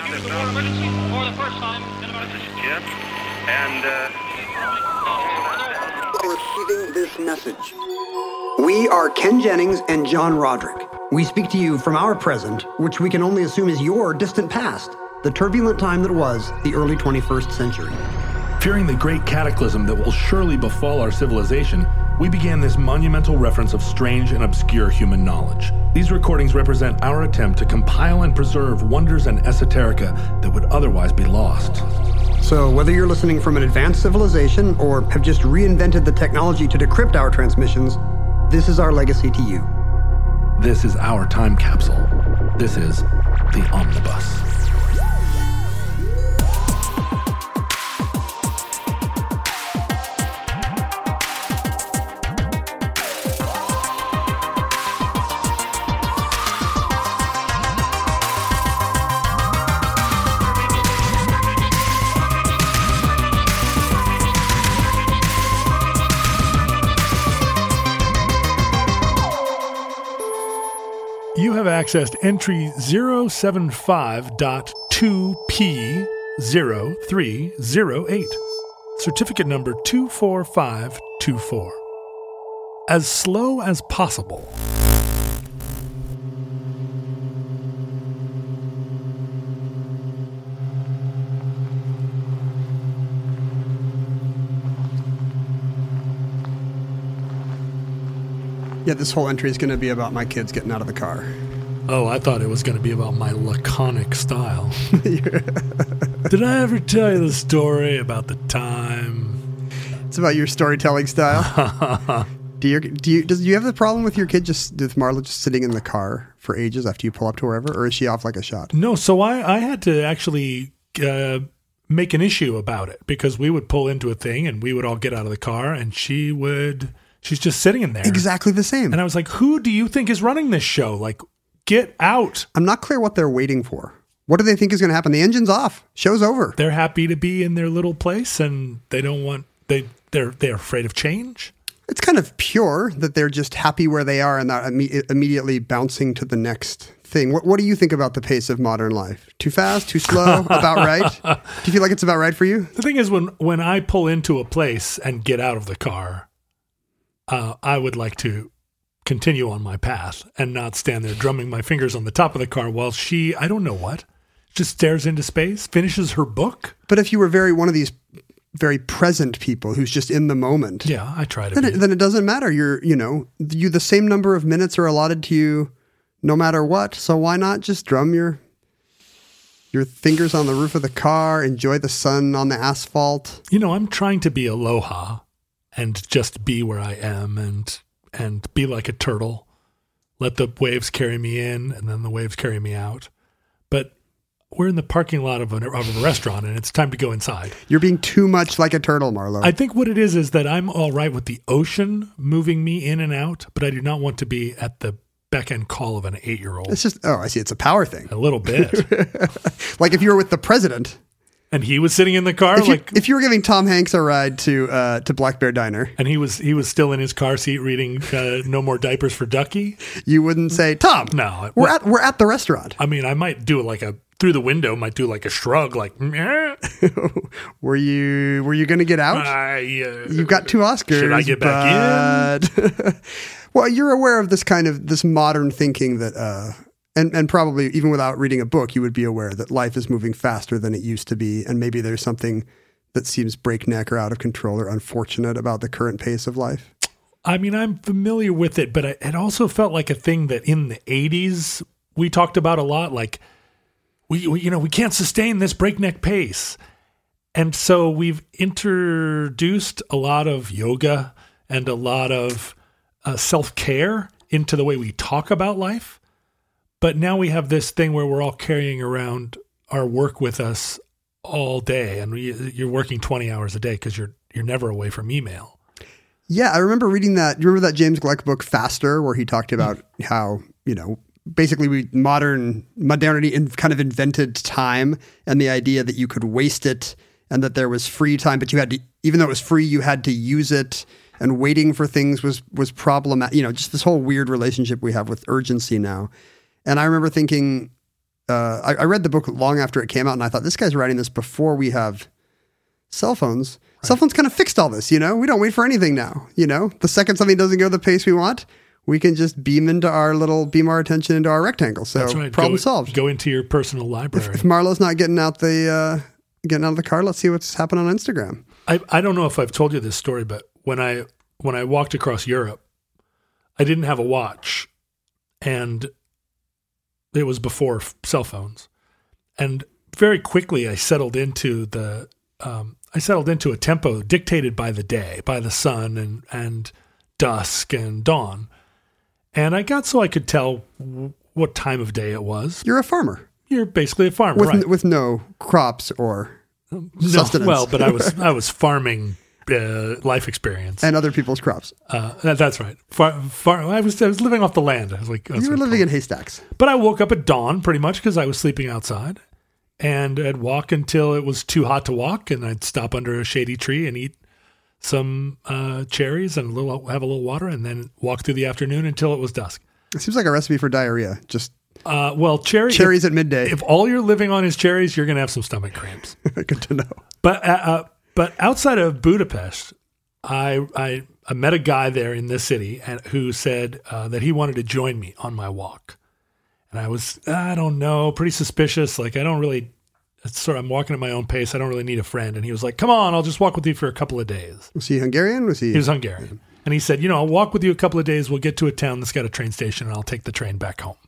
use the water emergency for the first time in about... This is Jim, and, Receiving this message. We are Ken Jennings and John Roderick. We speak to you from our present, which we can only assume is your distant past, the turbulent time that was the early 21st century. Fearing the great cataclysm that will surely befall our civilization, we began this monumental reference of strange and obscure human knowledge. These recordings represent our attempt to compile and preserve wonders and esoterica that would otherwise be lost. So whether you're listening from an advanced civilization or have just reinvented the technology to decrypt our transmissions, this is our legacy to you. This is our time capsule. This is the Omnibus. You have accessed entry 075.2P0308, certificate number 24524. As slow as possible. Yeah, this whole entry is going to be about my kids getting out of the car. Oh, I thought it was going to be about my laconic style. Did I ever tell you the story about the time? It's about your storytelling style. Do you have the problem with your kid with Marla just sitting in the car for ages after you pull up to wherever, or is she off like a shot? No, so I had to actually make an issue about it because we would pull into a thing and we would all get out of the car and she's just sitting in there. Exactly the same. And I was like, who do you think is running this show? Like, get out. I'm not clear what they're waiting for. What do they think is going to happen? The engine's off. Show's over. They're happy to be in their little place and they don't want, they're afraid of change. It's kind of pure that they're just happy where they are and not immediately bouncing to the next thing. What do you think about the pace of modern life? Too fast? Too slow? About right? Do you feel like it's about right for you? The thing is, when I pull into a place and get out of the car, I would like to continue on my path and not stand there drumming my fingers on the top of the car while she, I don't know what, just stares into space, finishes her book. But if you were one of these very present people who's just in the moment. Yeah, I try to be. Then it doesn't matter. The same number of minutes are allotted to you no matter what. So why not just drum your fingers on the roof of the car, enjoy the sun on the asphalt? I'm trying to be aloha and just be where I am and be like a turtle. Let the waves carry me in and then the waves carry me out. But we're in the parking lot of a restaurant and it's time to go inside. You're being too much like a turtle, Marlo. I think what it is that I'm all right with the ocean moving me in and out, but I do not want to be at the beck and call of an 8-year-old. It's just, I see. It's a power thing. A little bit. Like if you were with the president. And he was sitting in the car. If you were giving Tom Hanks a ride to Black Bear Diner, and he was still in his car seat reading No More Diapers for Ducky, you wouldn't say, "Tom, no, we're at the restaurant." I mean, I might do through the window, might do like a shrug, like. Meh. Were you going to get out? You've got 2 Oscars. Should I get back in? Well, you're aware of this modern thinking that. And probably even without reading a book, you would be aware that life is moving faster than it used to be. And maybe there's something that seems breakneck or out of control or unfortunate about the current pace of life. I mean, I'm familiar with it, but it also felt like a thing that in the 80s we talked about a lot. Like, we can't sustain this breakneck pace. And so we've introduced a lot of yoga and a lot of self-care into the way we talk about life. But now we have this thing where we're all carrying around our work with us all day, and you're working 20 hours a day because you're never away from email. Yeah, I remember reading that. Do you remember that James Gleick book, Faster, where he talked about how, basically modernity kind of invented time and the idea that you could waste it and that there was free time, but you had to, even though it was free, you had to use it, and waiting for things was problematic. Just this whole weird relationship we have with urgency now. And I remember thinking, I read the book long after it came out, and I thought, this guy's writing this before we have cell phones. Right. Cell phones kind of fixed all this, we don't wait for anything now, The second something doesn't go the pace we want, we can just beam our attention into our rectangle. So that's right. Problem solved. Go into your personal library. If Marlo's not getting out the car, let's see what's happening on Instagram. I don't know if I've told you this story, but when I walked across Europe, I didn't have a watch, and it was before cell phones. And very quickly I settled into a tempo dictated by the day, by the sun and dusk and dawn. And I got so I could tell what time of day it was. You're a farmer. You're basically a farmer, right? With no crops or sustenance. No, well, but I was farming life experience and other people's crops. That's right. I was living off the land. I was like, you were living in haystacks. But I woke up at dawn pretty much because I was sleeping outside, and I'd walk until it was too hot to walk, and I'd stop under a shady tree and eat some cherries and have a little water, and then walk through the afternoon until it was dusk. It seems like a recipe for diarrhea. Just cherries at midday. If all you're living on is cherries, you're going to have some stomach cramps. Good to know. But outside of Budapest, I met a guy there in this city who said that he wanted to join me on my walk. And I was, I don't know, pretty suspicious. Like, I'm walking at my own pace. I don't really need a friend. And he was like, come on, I'll just walk with you for a couple of days. Was he Hungarian? He was Hungarian. And he said, I'll walk with you a couple of days. We'll get to a town that's got a train station, and I'll take the train back home.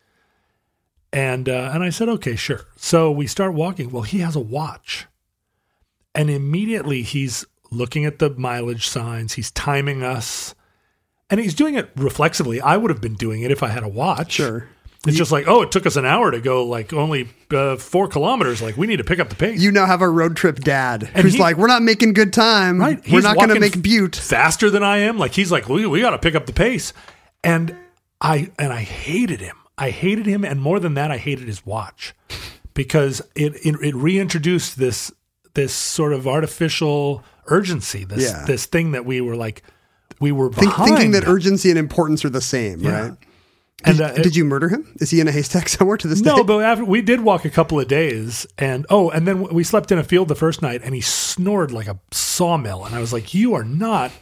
And I said, okay, sure. So we start walking. Well, he has a watch. And immediately he's looking at the mileage signs. He's timing us. And he's doing it reflexively. I would have been doing it if I had a watch. Sure. It's just like, it took us an hour to go like only 4 kilometers. Like, we need to pick up the pace. You now have a road trip dad who's like, we're not making good time. Right. We're not going to make Butte. Faster than I am. Like, he's like, we got to pick up the pace. And I hated him. I hated him. And more than that, I hated his watch because it reintroduced this sort of artificial urgency, this thing that we were behind. Thinking that urgency and importance are the same, right? Did you murder him? Is he in a haystack somewhere to this day? No, but we did walk a couple of days, and then we slept in a field the first night, and he snored like a sawmill, and I was like, you are not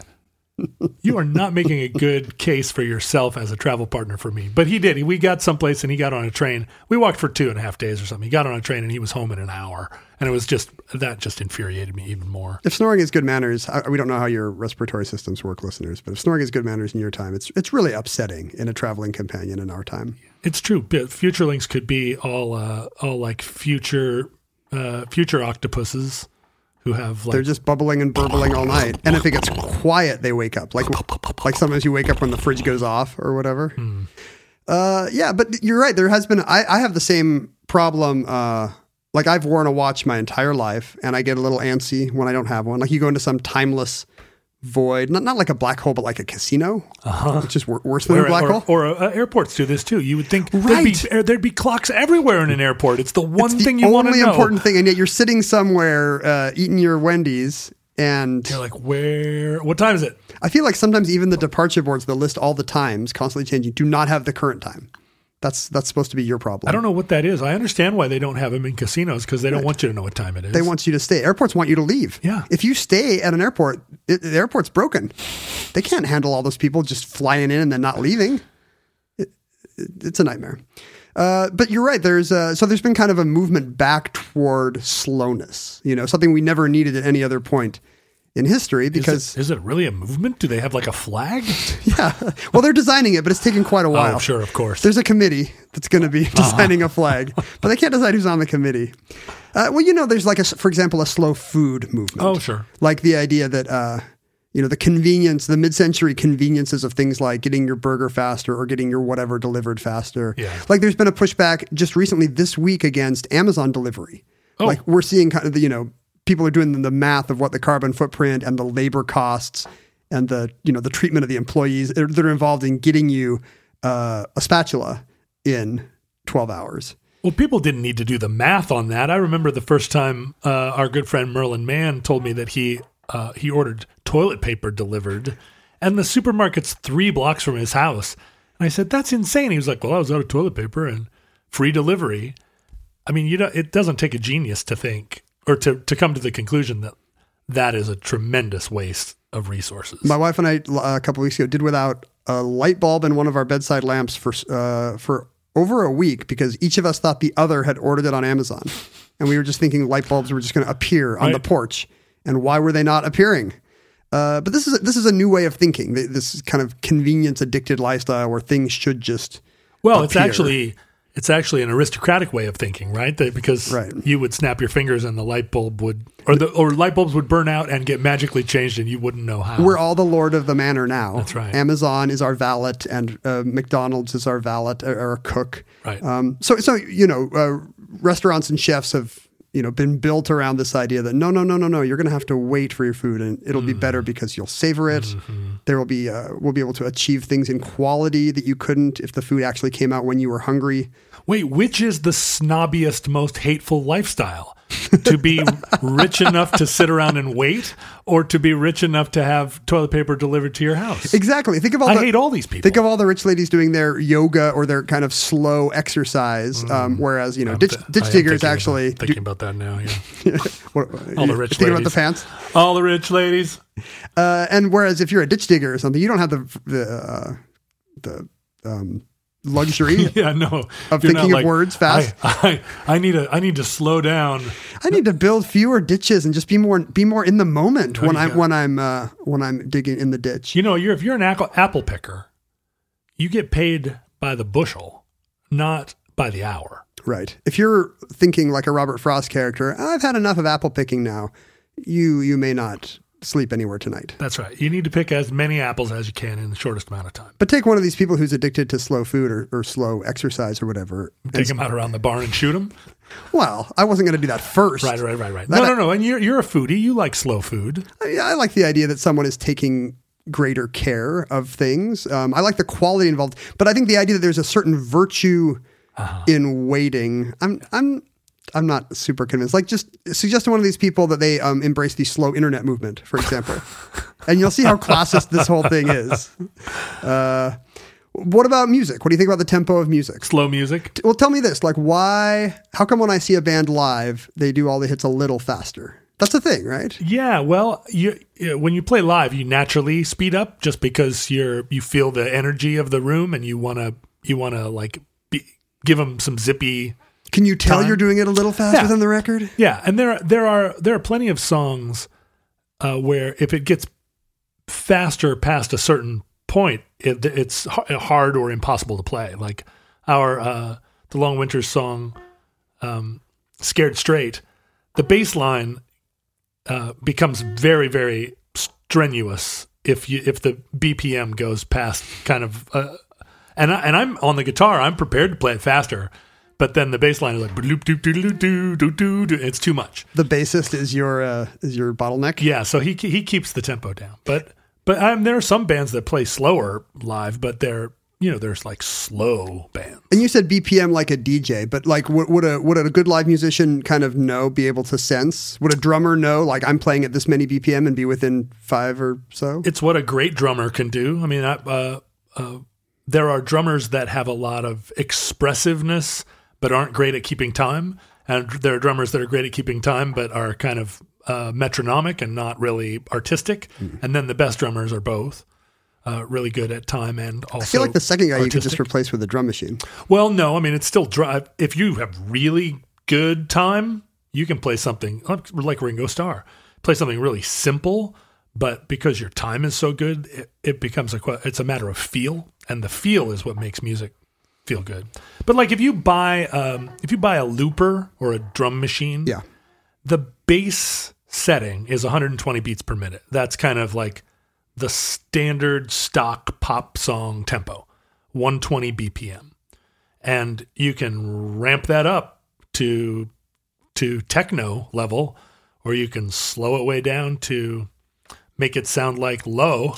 making a good case for yourself as a travel partner for me. But he did. We got someplace and he got on a train. We walked for 2.5 days or something. He got on a train and he was home in an hour. And it was just infuriated me even more. If snoring is good manners, we don't know how your respiratory systems work, listeners, but if snoring is good manners in your time, it's really upsetting in a traveling companion in our time. It's true. Futurelings could be all like future octopuses. Who have they're just bubbling and burbling all night, and if it gets quiet, they wake up. Like sometimes you wake up when the fridge goes off or whatever. Yeah, but you're right. There has been. I have the same problem. Like, I've worn a watch my entire life, and I get a little antsy when I don't have one. Like, you go into some timeless void, not like a black hole, but like a casino, which is worse than a black hole. Or airports do this too. You would think there'd be clocks everywhere in an airport. It's the one thing you want to know. It's the only important thing, and yet you're sitting somewhere eating your Wendy's, and you're like, what time is it? I feel like sometimes even the departure boards that list all the times, constantly changing, do not have the current time. That's supposed to be your problem. I don't know what that is. I understand why they don't have them in casinos, because they don't want you to know what time it is. They want you to stay. Airports want you to leave. Yeah. If you stay at an airport, the airport's broken. They can't handle all those people just flying in and then not leaving. It's a nightmare. But you're right. There's been kind of a movement back toward slowness. Something we never needed at any other point in history, because is it really a movement? Do they have like a flag? Yeah. Well, they're designing it, but it's taking quite a while. Oh, sure, of course. There's a committee that's going to be designing a flag, but they can't decide who's on the committee. There's like for example, a slow food movement. Oh, sure. Like the idea that the convenience, the mid-century conveniences of things like getting your burger faster or getting your whatever delivered faster. Yeah. Like, there's been a pushback just recently this week against Amazon delivery. Oh. Like, we're seeing kind of people are doing the math of what the carbon footprint and the labor costs and the treatment of the employees that are involved in getting you a spatula in 12 hours. Well, people didn't need to do the math on that. I remember the first time our good friend Merlin Mann told me that he ordered toilet paper delivered, and the supermarket's 3 blocks from his house. And I said, that's insane. He was like, well, I was out of toilet paper and free delivery. I mean, it doesn't take a genius to think or to come to the conclusion that that is a tremendous waste of resources. My wife and I, a couple weeks ago, did without a light bulb and one of our bedside lamps for over a week because each of us thought the other had ordered it on Amazon. And we were just thinking light bulbs were just going to appear on the porch. And why were they not appearing? But this is a new way of thinking. This kind of convenience addicted lifestyle where things should just appear. It's actually an aristocratic way of thinking, right? Because you would snap your fingers and the light bulb would, or light bulbs would burn out and get magically changed, and you wouldn't know how. We're all the lord of the manor now. That's right. Amazon is our valet, and McDonald's is our valet or cook. Right. So restaurants and chefs have been built around this idea that no, you're going to have to wait for your food, and it'll be better because you'll savor it. Mm-hmm. There will be we'll be able to achieve things in quality that you couldn't if the food actually came out when you were hungry. Wait, which is the snobbiest, most hateful lifestyle? To be rich enough to sit around and wait, or to be rich enough to have toilet paper delivered to your house? Exactly. I hate all these people. Think of all the rich ladies doing their yoga or their kind of slow exercise, whereas ditch diggers actually thinking about that now. Yeah. All the rich ladies. Thinking about the pants. All the rich ladies. And whereas if you're a ditch digger or something, you don't have the luxury of thinking of words fast. I need to slow down. I need to build fewer ditches and just be more in the moment when I'm digging in the ditch. If you're an apple picker, you get paid by the bushel, not by the hour. Right. If you're thinking like a Robert Frost character, I've had enough of apple picking now, you may not sleep anywhere tonight. That's right. You need to pick as many apples as you can in the shortest amount of time. But take one of these people who's addicted to slow food or slow exercise or whatever. Take them out around the barn and shoot them? Well, I wasn't going to do that first. Right. No. And you're a foodie. You like slow food. I like the idea that someone is taking greater care of things. I like the quality involved. But I think the idea that there's a certain virtue in waiting, I'm not super convinced. Like, just suggest to one of these people that they embrace the slow internet movement, for example. And you'll see how classist this whole thing is. What about music? What do you think about the tempo of music? Slow music? Well, tell me this. Like, how come when I see a band live, they do all the hits a little faster? That's the thing, right? Yeah, well, when you play live, you naturally speed up just because you feel the energy of the room and you want to give them some zippy. Can you tell you're doing it a little faster than the record? Yeah, and there are plenty of songs where if it gets faster past a certain point, it's hard or impossible to play. Like the Long Winters song, "Scared Straight," the bass line becomes very, very strenuous if the BPM goes past kind of. And I'm on the guitar. I'm prepared to play it faster. But then the bass line is like, it's too much. The bassist is your bottleneck? Yeah, so he keeps the tempo down. But there are some bands that play slower live, but there's like slow bands. And you said BPM like a DJ, but like would a good live musician kind of be able to sense? Would a drummer know, like, I'm playing at this many BPM and be within 5 or so? It's what a great drummer can do. I mean, there are drummers that have a lot of expressiveness but aren't great at keeping time. And there are drummers that are great at keeping time, but are kind of metronomic and not really artistic. Mm. And then the best drummers are both really good at time and also I feel like the second guy artistic. You could just replace with a drum machine. Well, no, I mean, it's still if you have really good time, you can play something like Ringo Starr. Play something really simple, but because your time is so good, it becomes it's a matter of feel, and the feel is what makes music feel good. But like if you buy a looper or a drum machine, the bass setting is 120 beats per minute. That's kind of like the standard stock pop song tempo, 120 BPM. And you can ramp that up to techno level, or you can slow it way down to make it sound like low,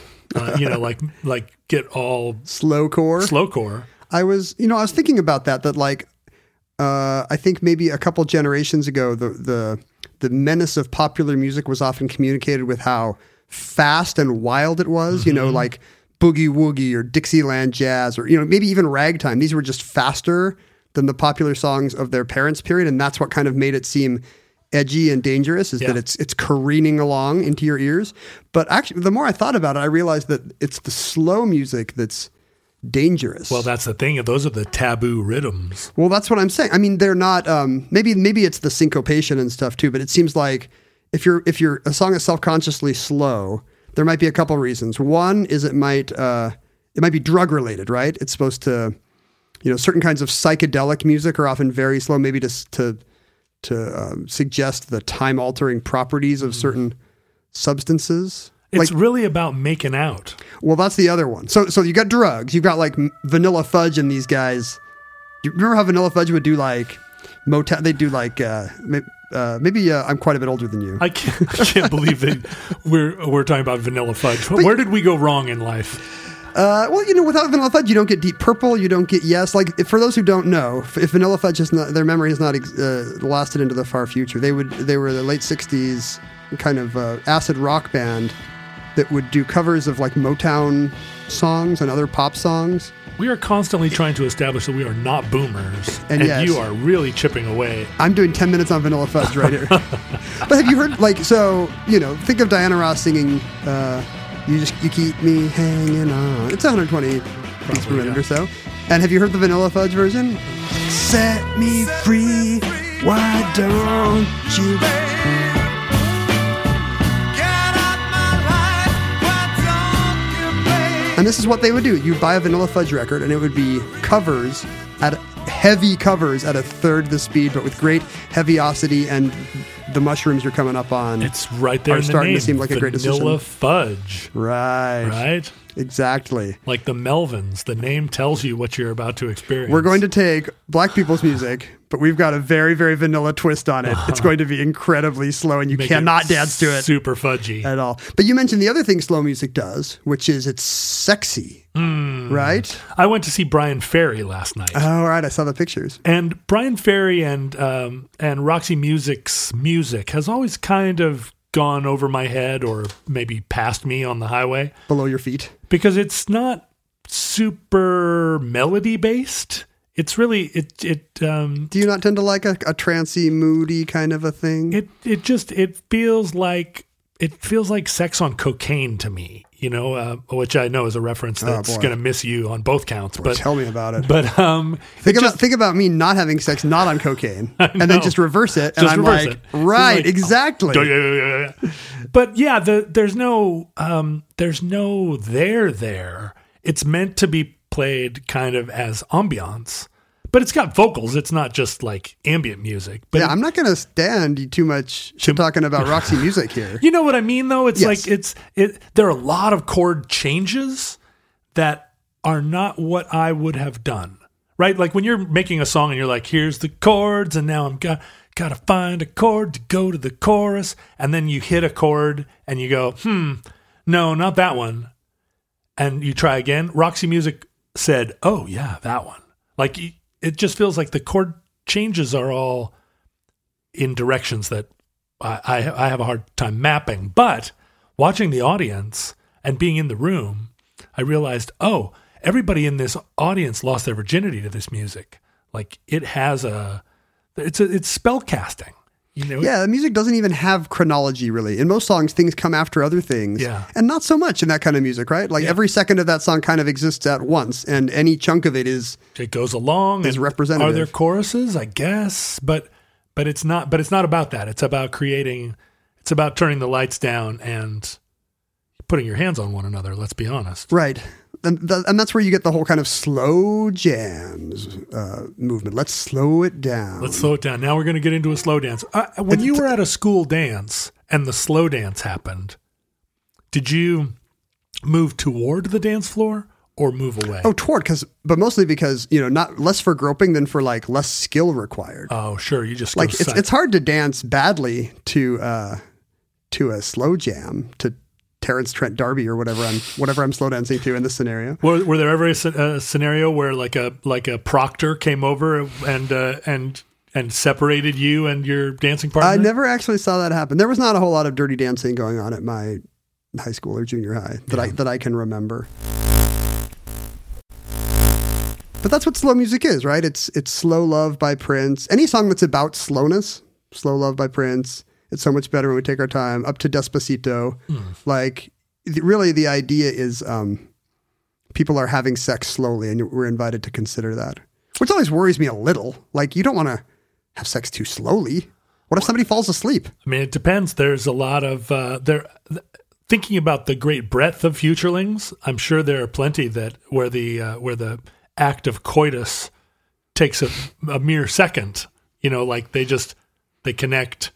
like get all slowcore. I was thinking about that like, I think maybe a couple generations ago, the menace of popular music was often communicated with how fast and wild it was, like boogie woogie or Dixieland jazz or, maybe even ragtime. These were just faster, than the popular songs of their parents' period, and that's what kind of made it seem edgy and dangerous, is that it's careening along into your ears. But actually, the more I thought about it, I realized that it's the slow music that's dangerous. Well, that's the thing. Those are the taboo rhythms. Well, that's what I'm saying. I mean, they're not. Maybe it's the syncopation and stuff too. But it seems like if a song is self-consciously slow, there might be a couple reasons. One is it might be drug related, right? It's supposed to, certain kinds of psychedelic music are often very slow, maybe to suggest the time altering properties of certain substances. It's really about making out. Well, that's the other one. So you got drugs. You've got like Vanilla Fudge and these guys. You remember how Vanilla Fudge would do like Motown? They do like maybe I'm quite a bit older than you. I can't believe that we're talking about Vanilla Fudge. Where did we go wrong in life? Well, without Vanilla Fudge, you don't get Deep Purple. You don't get Yes. Like, for those who don't know, if Vanilla Fudge their memory has not lasted into the far future, they were the late '60s kind of acid rock band that would do covers of like Motown songs and other pop songs. We are constantly trying to establish that we are not boomers, and yes, you are really chipping away. I'm doing 10 minutes on Vanilla Fudge right here. But have you heard, think of Diana Ross singing, you keep me hanging on. It's 120 beats per minute or so. And have you heard the Vanilla Fudge version? Set me free, why don't you? And this is what they would do. You'd buy a Vanilla Fudge record, and it would be heavy covers at a third the speed, but with great heaviosity, and the mushrooms you're coming up on. It's right there in the starting name. to seem like a great decision. Vanilla Fudge. Right. Exactly. Like the Melvins. The name tells you what you're about to experience. We're going to take black people's music, but we've got a very, very vanilla twist on it. It's going to be incredibly slow, and you cannot dance to it. Super fudgy. At all. But you mentioned the other thing slow music does, which is it's sexy. Right? I went to see Brian Ferry last night. Oh, right. I saw the pictures. And Brian Ferry and Roxy Music's music has always kind of gone over my head, or maybe past me on the highway. Below your feet. Because it's not super melody based. It's really do you not tend to like a trancey, moody kind of a thing? It feels like sex on cocaine to me, which I know is a reference that's going to miss you on both counts. But tell me about it. But think about me not having sex, not on cocaine, and then just reverse it, and I'm like, right, like, exactly. But yeah, there's no there. It's meant to be played kind of as ambiance. But it's got vocals. It's not just like ambient music. But I'm not going to stand you too much talking about Roxy Music here. You know what I mean, though? It's like there are a lot of chord changes that are not what I would have done, right? Like when you're making a song and you're like, here's the chords, and now I'm got to find a chord to go to the chorus, and then you hit a chord and you go, no, not that one, and you try again. Roxy Music said, oh yeah, that one. Like. It just feels like the chord changes are all in directions that I have a hard time mapping. But watching the audience and being in the room, I realized, everybody in this audience lost their virginity to this music. Like it's spell casting. Yeah, the music doesn't even have chronology, really. In most songs, things come after other things. Yeah. And not so much in that kind of music, right? Like every second of that song kind of exists at once, and any chunk of it goes along. Is representative. Are there choruses? I guess. But it's not about that. It's about turning the lights down and putting your hands on one another, let's be honest. Right. And that's where you get the whole kind of slow jams movement. Let's slow it down. Now we're going to get into a slow dance. When you were at a school dance and the slow dance happened, did you move toward the dance floor or move away? Oh, but mostly because, not less for groping than for like less skill required. Oh, sure. You just like it's hard to dance badly to a slow jam, to Terrence Trent D'Arby or whatever I'm slow dancing to in this scenario. Were there ever a scenario where like a proctor came over and separated you and your dancing partner? I never actually saw that happen. There was not a whole lot of dirty dancing going on at my high school or junior high that I can remember. But that's what slow music is, right? It's Slow Love by Prince. Any song that's about slowness, Slow Love by Prince. It's so much better when we take our time. Up to Despacito. Like, really the idea is people are having sex slowly, and we're invited to consider that. Which always worries me a little. Like, you don't want to have sex too slowly. What if somebody falls asleep? I mean, it depends. There's a lot of thinking about the great breadth of futurelings. I'm sure there are plenty that where the act of coitus takes a mere second. You know, like they connect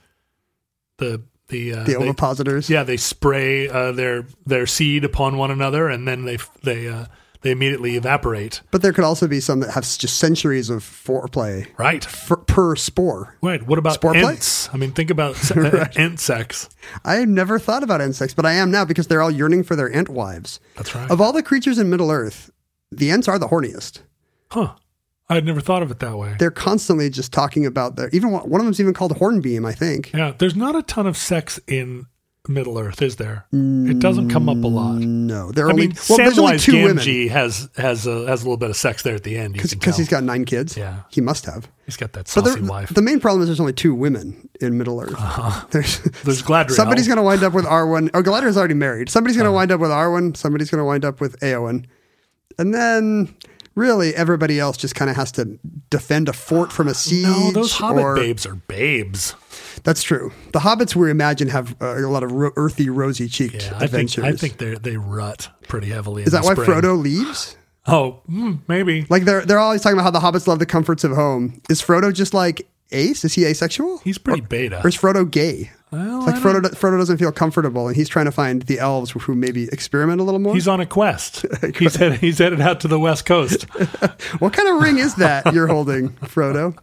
the ovipositors. They spray their seed upon one another, and then they immediately evaporate. But there could also be some that have just centuries of foreplay, right? Per spore. Right. What about spore ants? I mean, think about ant sex. I never thought about ant sex, but I am now because they're all yearning for their ant wives. That's right. Of all the creatures in Middle Earth, the ants are the horniest. Huh. I had never thought of it that way. They're constantly just talking about even one of them's even called Hornbeam, I think. Yeah. There's not a ton of sex in Middle Earth, is there? It doesn't come up a lot. No, there's Samwise only two Gamgee women. has a little bit of sex there at the end. Because he's got 9 kids. Yeah, he must have. He's got that saucy wife. The main problem is there's only 2 women in Middle Earth. There's Gladriel. Somebody's going to wind up with Arwen. Oh, Gladriel's already married. Somebody's going to wind up with Arwen. Somebody's going to wind up with Eowyn, and then really everybody else just kind of has to defend a fort from a siege. No, those Hobbit babes are babes. That's true. The hobbits we imagine have a lot of earthy, rosy-cheeked adventures. I think they rut pretty heavily. Is that why Frodo leaves? Oh, maybe. Like they're always talking about how the hobbits love the comforts of home. Is Frodo just like ace? Is he asexual? He's pretty beta. Or is Frodo gay? Well, like Frodo doesn't feel comfortable, and he's trying to find the elves who maybe experiment a little more. He's on a quest. He's headed out to the West Coast. What kind of ring is that you're holding, Frodo?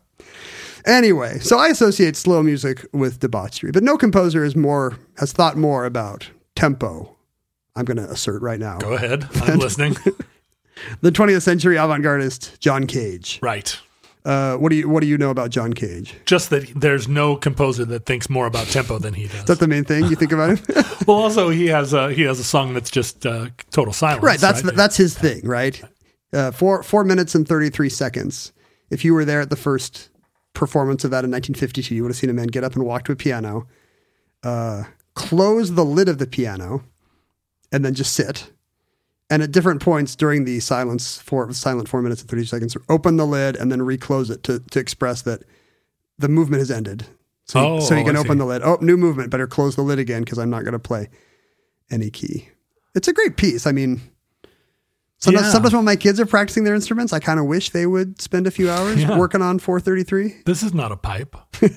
Anyway, so I associate slow music with debauchery, but no composer has thought more about tempo. I'm going to assert right now. Go ahead. I'm listening. The 20th century avant-gardist John Cage. Right. What do you know about John Cage? Just that there's no composer that thinks more about tempo than he does. Is that the main thing you think about him? Well, also he has a song that's just total silence. Right. That's his thing. Right. 4 minutes and 33 seconds. If you were there at the first performance of that in 1952, you would have seen a man get up and walk to a piano, close the lid of the piano, and then just sit. And at different points during the silent 4 minutes and 30 seconds, open the lid and then reclose it to express that the movement has ended. So you can open the lid. Oh, new movement. Better close the lid again because I'm not going to play any key. It's a great piece. I mean, sometimes when my kids are practicing their instruments, I kind of wish they would spend a few hours working on 433. This is not a pipe.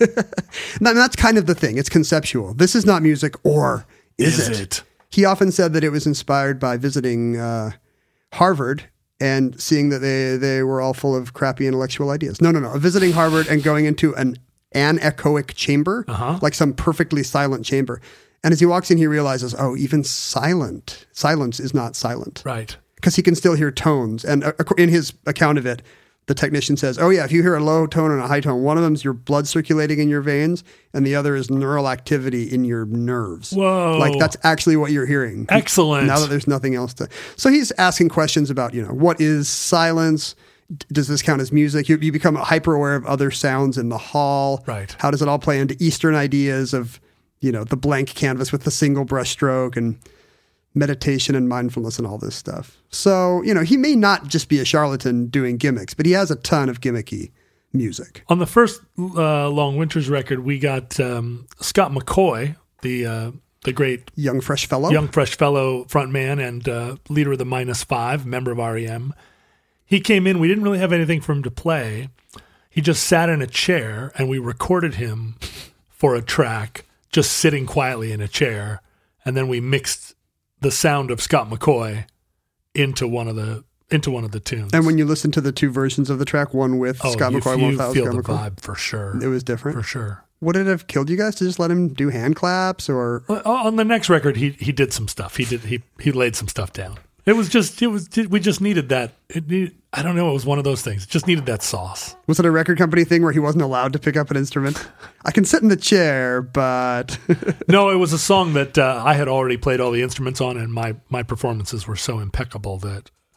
That's kind of the thing. It's conceptual. This is not music, or is it? He often said that it was inspired by visiting Harvard and seeing that they were all full of crappy intellectual ideas. No. Visiting Harvard and going into an anechoic chamber, like some perfectly silent chamber. And as he walks in, he realizes, even silence is not silent. Right. Because he can still hear tones. And in his account of it, the technician says, if you hear a low tone and a high tone, one of them is your blood circulating in your veins, and the other is neural activity in your nerves. Whoa. Like, that's actually what you're hearing. Excellent. Now that there's nothing else to... So he's asking questions about, what is silence? Does this count as music? You become hyper aware of other sounds in the hall. Right. How does it all play into Eastern ideas of, the blank canvas with the single brush stroke and meditation and mindfulness and all this stuff. So, he may not just be a charlatan doing gimmicks, but he has a ton of gimmicky music. On the first Long Winters record, we got Scott McCoy, the great Young Fresh Fellow frontman and leader of the -5, member of REM. He came in. We didn't really have anything for him to play. He just sat in a chair, and we recorded him for a track, just sitting quietly in a chair, and then we mixed the sound of Scott McCoy into one of the tunes. And when you listen to the 2 versions of the track, one with Scott McCoy, one without feel Scott the McCoy, vibe for sure. It was different for sure. Would it have killed you guys to just let him do hand claps or? On the next record, he did some stuff. He laid some stuff down. We just needed that. I don't know. It was one of those things. It just needed that sauce. Was it a record company thing where he wasn't allowed to pick up an instrument? I can sit in the chair, but... No, it was a song that I had already played all the instruments on, and my performances were so impeccable that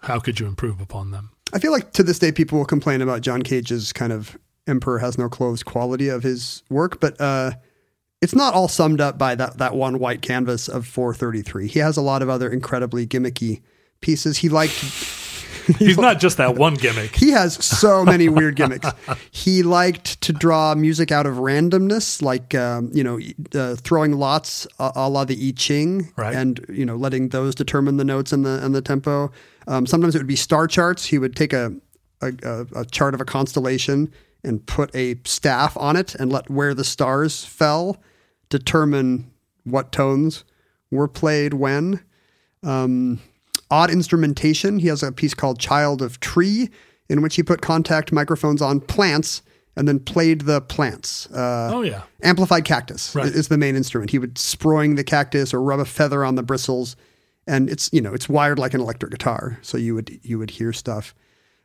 How could you improve upon them? I feel like to this day people will complain about John Cage's kind of Emperor Has No Clothes quality of his work, but it's not all summed up by that one white canvas of 433. He has a lot of other incredibly gimmicky pieces. He's not just that one gimmick. He has so many weird gimmicks. He liked to draw music out of randomness, like throwing lots a la the I Ching, right. And letting those determine the notes and the tempo. Sometimes it would be star charts. He would take a chart of a constellation and put a staff on it and let where the stars fell determine what tones were played when. Odd instrumentation. He has a piece called Child of Tree, in which he put contact microphones on plants and then played the plants. Amplified cactus is the main instrument. He would sproing the cactus or rub a feather on the bristles, and it's wired like an electric guitar, so you would hear stuff.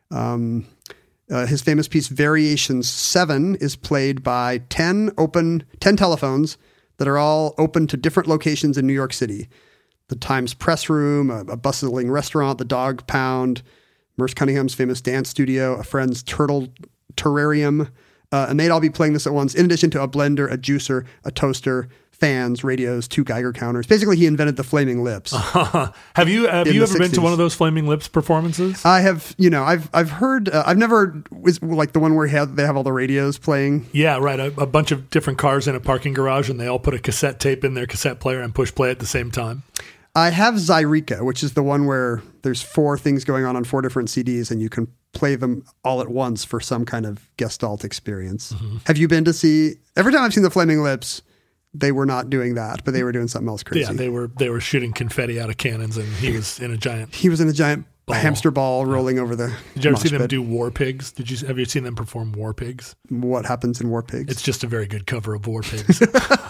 His famous piece Variations 7 is played by 10 telephones that are all open to different locations in New York City. The Times Press Room, a bustling restaurant, the Dog Pound, Merce Cunningham's famous dance studio, a friend's turtle terrarium, and they'd all be playing this at once, in addition to a blender, a juicer, a toaster, fans, radios, 2 Geiger counters. Basically, he invented the Flaming Lips. Have you ever 60s. been to one of those Flaming Lips performances? I have. I've heard. I've never was like the one where they have all the radios playing. Yeah, right. A bunch of different cars in a parking garage, and they all put a cassette tape in their cassette player and push play at the same time. I have Zyreka, which is the one where there's 4 things going on 4 different CDs, and you can play them all at once for some kind of Gestalt experience. Mm-hmm. Have you been to see? Every time I've seen the Flaming Lips, they were not doing that, but they were doing something else crazy. Yeah, they were shooting confetti out of cannons, and he was in a giant ball. Hamster ball rolling over the. Did you ever see them do War Pigs? Have you seen them perform War Pigs? What happens in War Pigs? It's just a very good cover of War Pigs.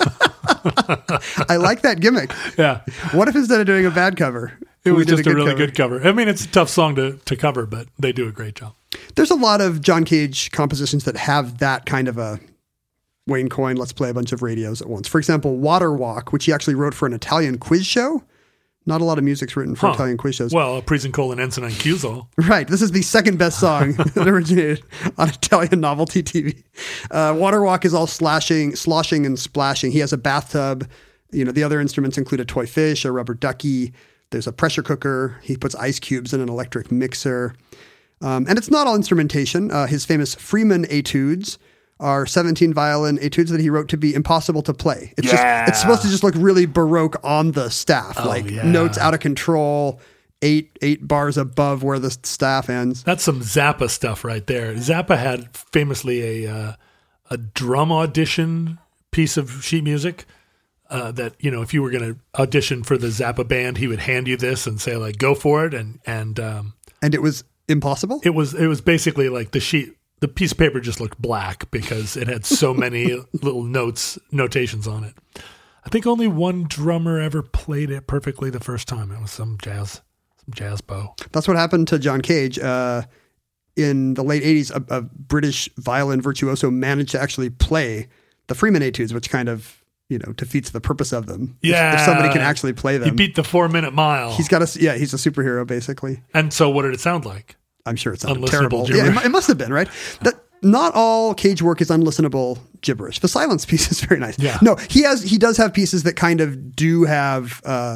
I like that gimmick. Yeah. What if instead of doing a bad cover, it was just a really good cover? I mean, it's a tough song to cover, but they do a great job. There's a lot of John Cage compositions that have that kind of a Wayne Coyne, let's play a bunch of radios at once. For example, Water Walk, which he actually wrote for an Italian quiz show. Not a lot of music's written for Italian quiz shows. Well, Prisenkohl and Ensign and Cusel. Right. This is the second best song that originated on Italian novelty TV. Water Walk is all sloshing and splashing. He has a bathtub. The other instruments include a toy fish, a rubber ducky. There's a pressure cooker. He puts ice cubes in an electric mixer. And it's not all instrumentation. His famous Freeman etudes are 17 violin etudes that he wrote to be impossible to play. It's supposed to just look really Baroque on the staff, notes out of control, eight bars above where the staff ends. That's some Zappa stuff right there. Zappa had famously a drum audition piece of sheet music that, if you were going to audition for the Zappa band, he would hand you this and say like, go for it. And it was impossible? It was basically like the piece of paper just looked black because it had so many little notations on it. I think only one drummer ever played it perfectly the first time. It was some jazz bow. That's what happened to John Cage. In the late 80s, a British violin virtuoso managed to actually play the Freeman etudes, which kind of, defeats the purpose of them. Yeah. If somebody can actually play them. He beat the 4-minute mile. He's a superhero, basically. And so what did it sound like? I'm sure it sounded Unlistenable terrible. Yeah, it must have been, right? Not all Cage work is unlistenable gibberish. The Silence piece is very nice. Yeah. No, he does have pieces that kind of do have,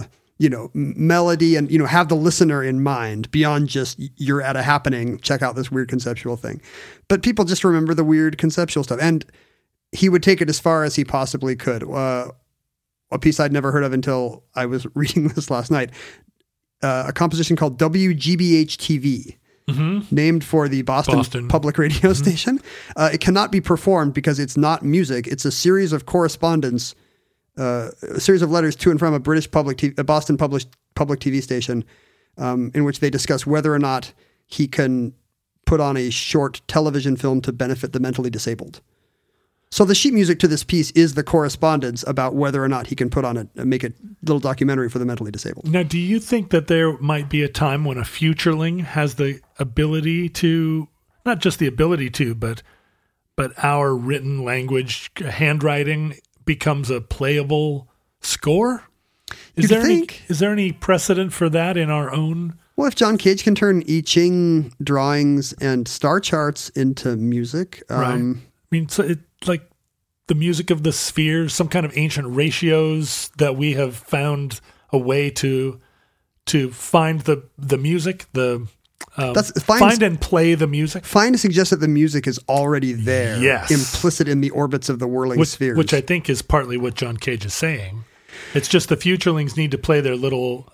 melody and, have the listener in mind beyond just you're at a happening, check out this weird conceptual thing. But people just remember the weird conceptual stuff. And he would take it as far as he possibly could. A piece I'd never heard of until I was reading this last night, a composition called WGBH-TV. Mm-hmm. Named for the Boston public radio station. It cannot be performed because it's not music. It's a series of correspondence, a series of letters to and from a Boston public TV station, in which they discuss whether or not he can put on a short television film to benefit the mentally disabled. So the sheet music to this piece is the correspondence about whether or not he can make a little documentary for the mentally disabled. Now, do you think that there might be a time when a futureling has the ability to, not just the ability to, but our written language, handwriting becomes a playable score? Is there any precedent for that in our own Well, if John Cage can turn I Ching drawings and star charts into music, Right. I mean, so like the music of the spheres, some kind of ancient ratios that we have found a way to find the music, find and play the music. Find suggests that the music is already there, Yes. implicit in the orbits of the whirling spheres. Which I think is partly what John Cage is saying. It's just the futurelings need to play their little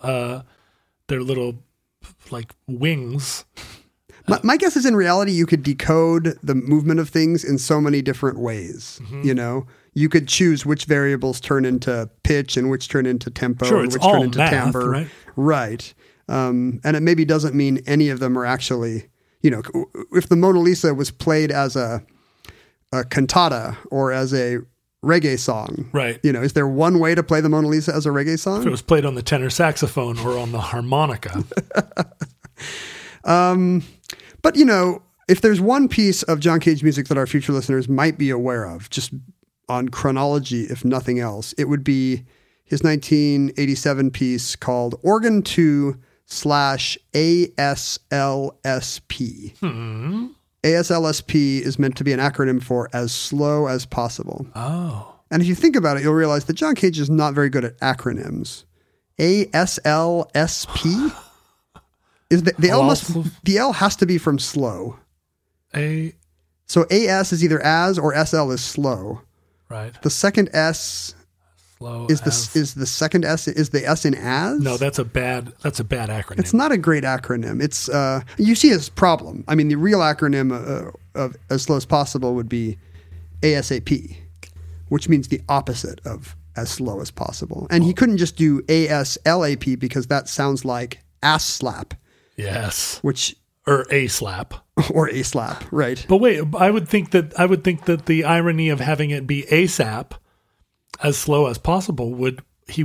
like wings. My guess is in reality, you could decode the movement of things in so many different ways. Mm-hmm. You know, you could choose which variables turn into pitch and which turn into tempo Sure, and it's which all turn into math, timbre. right? Right. And it maybe doesn't mean any of them are actually, you know, if the Mona Lisa was played as a cantata or as a reggae song, Right. You know, is there one way to play the Mona Lisa as a reggae song? If it was played on the tenor saxophone or on the harmonica. But, you know, if there's one piece of John Cage music that our future listeners might be aware of, just on chronology, if nothing else, it would be his 1987 piece called Organ 2/ASLSP. ASLSP is meant to be an acronym for As Slow as Possible. Oh. And if you think about it, you'll realize that John Cage is not very good at acronyms. ASLSP? Is the L the L has to be from slow. So AS is either as or SL is slow. Right. The second S Slow is as. the second S is the S in as? No, that's a bad acronym. It's not a great acronym. It's you see his problem. I mean, the real acronym of As Slow as Possible would be ASAP, which means the opposite of As Slow as Possible. And he couldn't just do ASLAP because that sounds like ass slap. Yes. Which or a slap. Or a slap, right? But wait, I would think that the irony of having it be ASAP, as slow as possible, would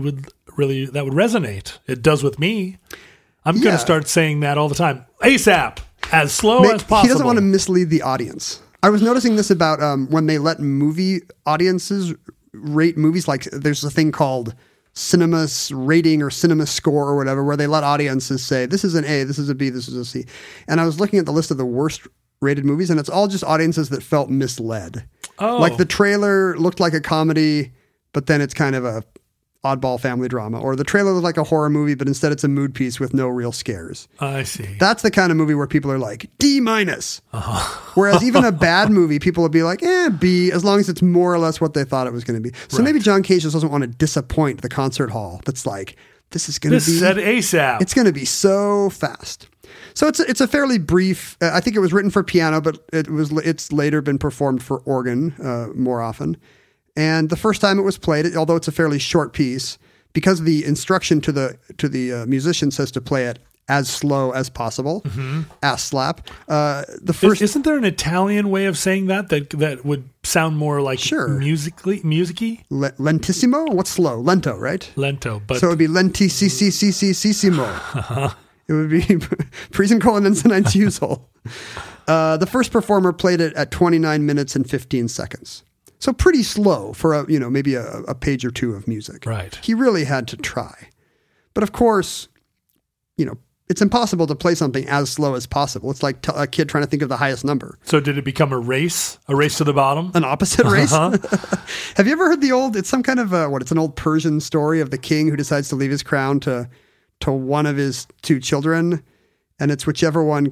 resonate. It does with me. I'm going to start saying that all the time. ASAP, as slow as possible. He doesn't want to mislead the audience. I was noticing this about when they let movie audiences rate movies. Like there's a thing called cinema rating or cinema score or whatever, where they let audiences say, this is an A, this is a B, this is a C. And I was looking at the list of the worst rated movies, and it's all just audiences that felt misled. Oh. Like the trailer looked like a comedy, but then it's kind of a oddball family drama. Or the trailer looked like a horror movie, but instead it's a mood piece with no real scares. I see. That's the kind of movie where people are like, D-. Whereas even a bad movie, people would be like, B, as long as it's more or less what they thought it was going to be. So maybe John Cage just doesn't want to disappoint the concert hall. That's like, this is going to be... This said ASAP. It's going to be so fast. So it's a fairly brief... I think it was written for piano, but it's later been performed for organ more often. And the first time it was played, although it's a fairly short piece, because the instruction to the musician says to play it as slow as possible, ass slap. The first Isn't there an Italian way of saying that would sound more like musicy? Lentissimo? What's slow? Lento, right? Lento, but so it would be lentissimo. It would be Prisen Kolonensinensusel. The first performer played it at 29 minutes and 15 seconds. So pretty slow for maybe a page or two of music. Right. He really had to try. But of course, it's impossible to play something as slow as possible. It's like a kid trying to think of the highest number. So did it become a race to the bottom? An opposite race? Have you ever heard it's some kind of it's an old Persian story of the king who decides to leave his crown to one of his two children, and it's whichever one,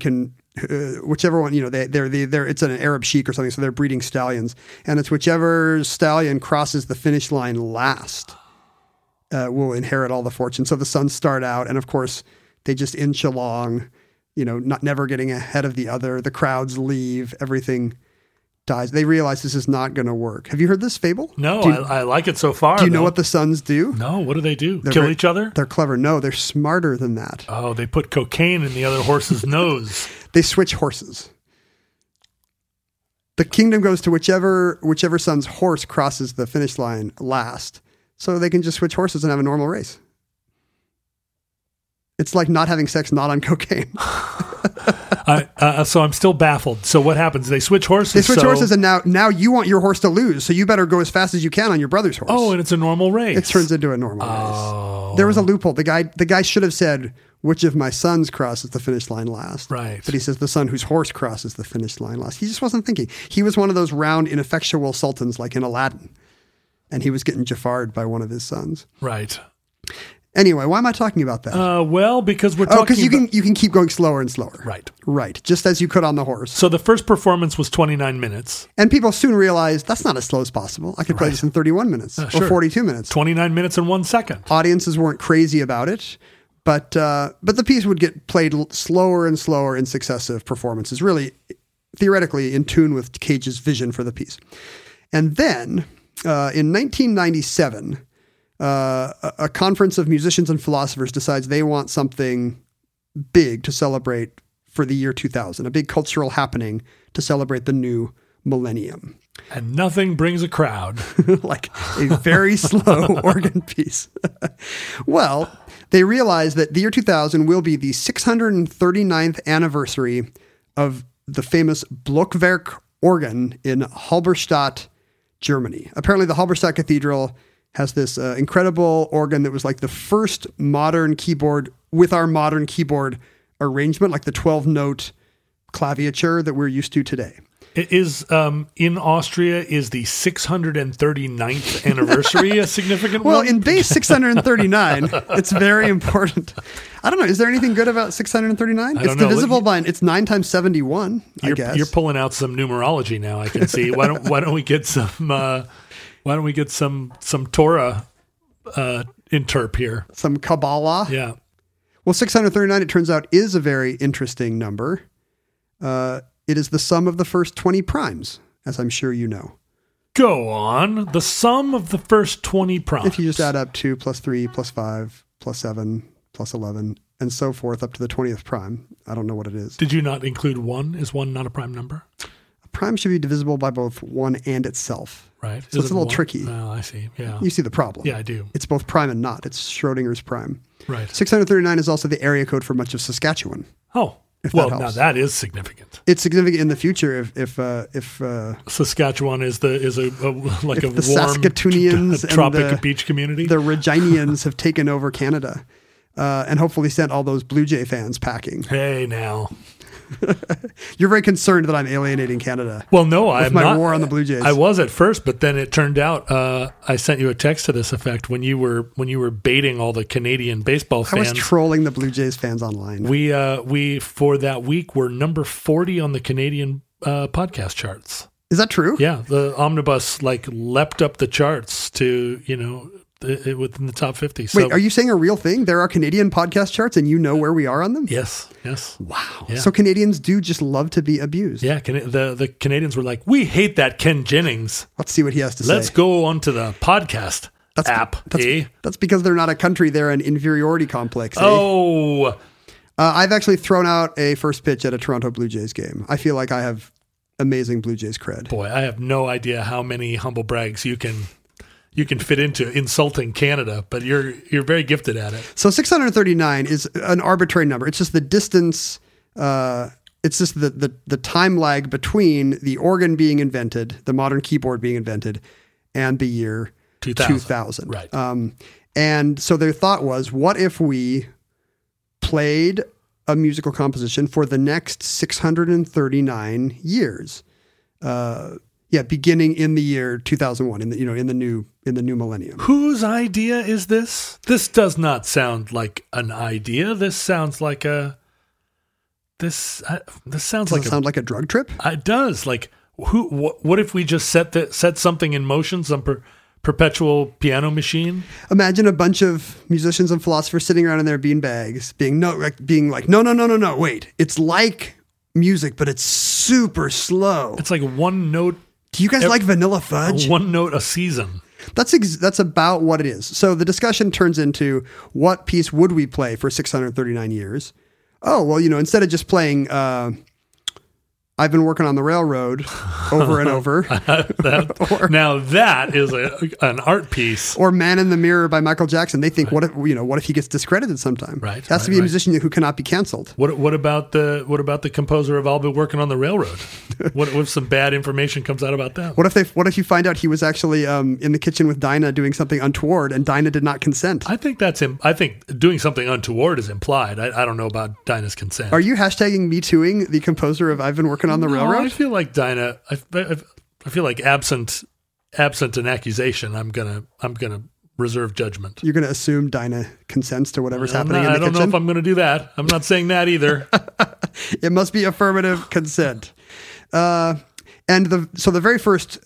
it's an Arab sheik or something, so they're breeding stallions, and it's whichever stallion crosses the finish line last will inherit all the fortune. So the sons start out, and of course they just inch along, never getting ahead of the other. The crowds leave, everything dies. They realize this is not going to work. Have you heard this fable? No, I like it so far. Do you know what the sons do? No, what do? Kill each other? They're clever. No, they're smarter than that. Oh, they put cocaine in the other horse's nose. They switch horses. The kingdom goes to whichever son's horse crosses the finish line last, so they can just switch horses and have a normal race. It's like not having sex, not on cocaine. So I'm still baffled. So what happens? They switch horses. They switch horses, and now you want your horse to lose, so you better go as fast as you can on your brother's horse. Oh, and it's a normal race. It turns into a normal race. There was a loophole. The guy should have said, which of my sons crosses the finish line last. Right. But he says the son whose horse crosses the finish line last. He just wasn't thinking. He was one of those round, ineffectual sultans like in Aladdin. And he was getting Jafar'd by one of his sons. Right. Anyway, why am I talking about that? Well, because we're talking because you can keep going slower and slower. Right. Right. Just as you could on the horse. So the first performance was 29 minutes. And people soon realized that's not as slow as possible. I could play this in 31 minutes or sure. 42 minutes. 29 minutes and 1 second. Audiences weren't crazy about it, but the piece would get played slower and slower in successive performances, really theoretically in tune with Cage's vision for the piece. And then in 1997, a conference of musicians and philosophers decides they want something big to celebrate for the year 2000, a big cultural happening to celebrate the new millennium. And nothing brings a crowd. Like a very slow organ piece. Well, they realize that the year 2000 will be the 639th anniversary of the famous Blockwerk organ in Halberstadt, Germany. Apparently the Halberstadt Cathedral has this incredible organ that was like the first modern keyboard with our modern keyboard arrangement, like the 12-note claviature that we're used to today. It is in Austria is the 639th anniversary a significant Well, one? in base 639, it's very important. I don't know. Is there anything good about 639? It's don't know. divisible by, it's 9 times 71, I guess. You're pulling out some numerology now, I can see. Why don't we get some Torah interp here? Some Kabbalah. Yeah. Well, 639, it turns out, is a very interesting number. It is the sum of the first 20 primes, as I'm sure you know. Go on. The sum of the first 20 primes. If you just add up 2 plus 3 plus 5 plus 7 plus 11 and so forth up to the 20th prime. I don't know what it is. Did you not include 1? Is 1 not a prime number? A prime should be divisible by both 1 and itself. Right. So it's a little tricky. Oh, I see. Yeah. You see the problem. Yeah, I do. It's both prime and not. It's Schrodinger's prime. Right. 639 is also the area code for much of Saskatchewan. Oh. If Well, that now helps. that is significant. It's significant in the future if Saskatchewan is like if a the warm Saskatoonians tropic and the, beach community. the Reginians have taken over Canada and hopefully sent all those Blue Jay fans packing. Hey, now. You're very concerned that I'm alienating Canada. Well, no, I'm my not. war on the Blue Jays. I was at first, but then it turned out I sent you a text to this effect when you were baiting all the Canadian baseball I was fans. trolling the Blue Jays fans online. We for that week were number 40 on the Canadian podcast charts. Is that true? Yeah, the omnibus like leapt up the charts to within the top 50. So, Wait, are you saying a real thing? There are Canadian podcast charts and you know where we are on them? Yes. Wow. Yeah. So Canadians do just love to be abused. Yeah, the Canadians were like, we hate that Ken Jennings. Let's see what he has to say. Let's go onto the podcast app. That's because they're not a country. They're an inferiority complex. Oh, I've actually thrown out a first pitch at a Toronto Blue Jays game. I feel like I have amazing Blue Jays cred. boy, I have no idea how many humble brags you can fit into insulting Canada, but you're very gifted at it. So 639 is an arbitrary number. It's just the distance. It's just the time lag between the organ being invented, the modern keyboard being invented, and the year 2000. Right. And so their thought was, what if we played a musical composition for the next 639 years? Beginning in the year 2001, in the new millennium. Whose idea is this? This does not sound like an idea. This sounds like a. This sounds Does like it sound like a drug trip? It does. Like what if we just set something in motion, some perpetual piano machine? Imagine a bunch of musicians and philosophers sitting around in their beanbags, being like, no, wait, it's like music, but it's super slow. It's like one note. Do you guys like Vanilla Fudge? One note a season. That's about what it is. So the discussion turns into, what piece would we play for 639 years? Oh, well, instead of just playing I've been working on the railroad over and over. Now that is an art piece. Or Man in the Mirror by Michael Jackson. They think, what if he gets discredited sometime? Right. It has to be a musician who cannot be canceled. What about the composer of I'll Be Working on the Railroad? What if some bad information comes out about that? What if you find out he was actually in the kitchen with Dinah doing something untoward and Dinah did not consent? I think doing something untoward is implied. I don't know about Dinah's consent. Are you hashtagging Me Tooing the composer of I've Been Working on the Railroad? I feel like Dinah. I feel like absent an accusation, I'm gonna reserve judgment. You're gonna assume Dinah consents to whatever's happening in the kitchen? I don't know if I'm gonna do that. I'm not saying that either. It must be affirmative consent. The very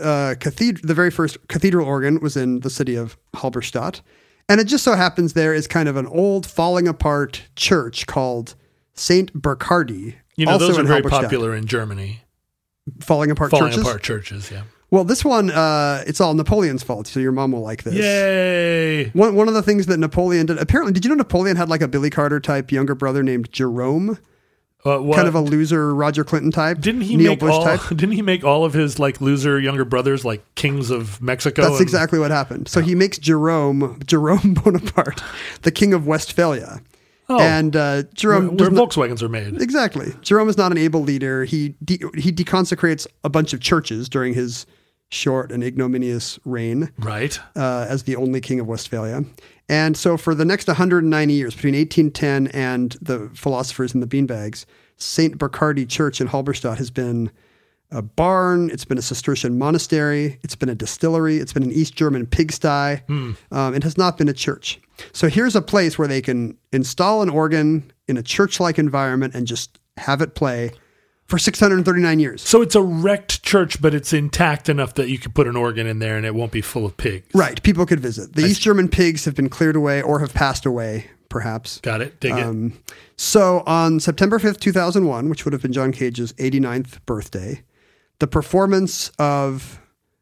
first cathedral organ was in the city of Halberstadt, and it just so happens there is kind of an old falling apart church called Saint Burkhardi. Also those are very Halberstadt. Popular in Germany. Falling apart churches, yeah. Well, this one, it's all Napoleon's fault, so your mom will like this. Yay! One of the things that Napoleon did, apparently, did you know Napoleon had like a Billy Carter type younger brother named Jerome? Kind of a loser Roger Clinton type. Didn't he make all of his like loser younger brothers like kings of Mexico? That's exactly what happened. So he makes Jerome Bonaparte the king of Westphalia. Oh, and Jerome, where Volkswagens are made. Exactly. Jerome is not an able leader. He deconsecrates a bunch of churches during his short and ignominious reign, right? As the only king of Westphalia. And so for the next 190 years, between 1810 and the philosophers and the beanbags, St. Burkhardi Church in Halberstadt has been a barn, it's been a Cistercian monastery, it's been a distillery, it's been an East German pigsty. It has not been a church. So here's a place where they can install an organ in a church-like environment and just have it play for 639 years. So it's a wrecked church, but it's intact enough that you could put an organ in there and it won't be full of pigs. Right. People could visit. The East German pigs have been cleared away or have passed away, perhaps. Got it. Dig it. So on September 5th, 2001, which would have been John Cage's 89th birthday, the performance of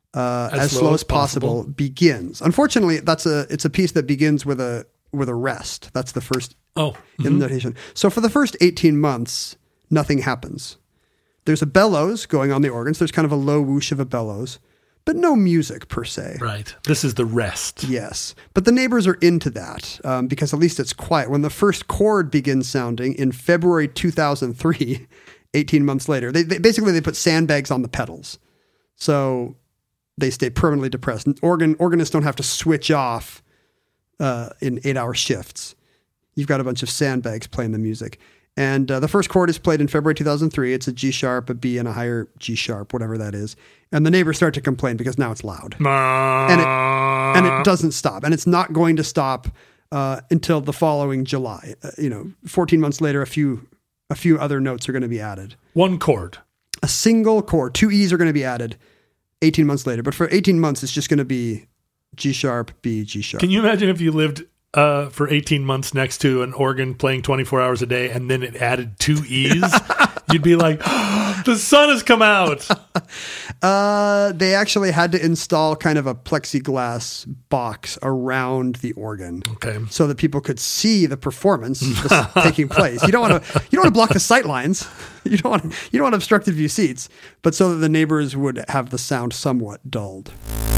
As Slow as Possible begins. Unfortunately, it's a piece that begins with a rest. That's the first indentation. So for the first 18 months, nothing happens. There's a bellows going on the organs. There's kind of a low whoosh of a bellows, but no music per se. Right. This is the rest. Yes. But the neighbors are into that because at least it's quiet. When the first chord begins sounding in February 2003, 18 months later, they basically put sandbags on the pedals. So they stay permanently depressed. Organists don't have to switch off in 8-hour shifts. You've got a bunch of sandbags playing the music. And the first chord is played in February 2003. It's a G sharp, a B, and a higher G sharp, whatever that is. And the neighbors start to complain because now it's loud. And it doesn't stop. And it's not going to stop until the following July. 14 months later, a few other notes are going to be added. One chord. A single chord. 2 E's are going to be added 18 months later. But for 18 months, it's just going to be G sharp, B, G sharp. Can you imagine if you lived for 18 months next to an organ playing 24 hours a day and then it added 2 E's? You'd be like, the sun has come out. They actually had to install kind of a plexiglass box around the organ, so that people could see the performance taking place. You don't want to block the sight lines. You don't want obstructed view seats, but so that the neighbors would have the sound somewhat dulled.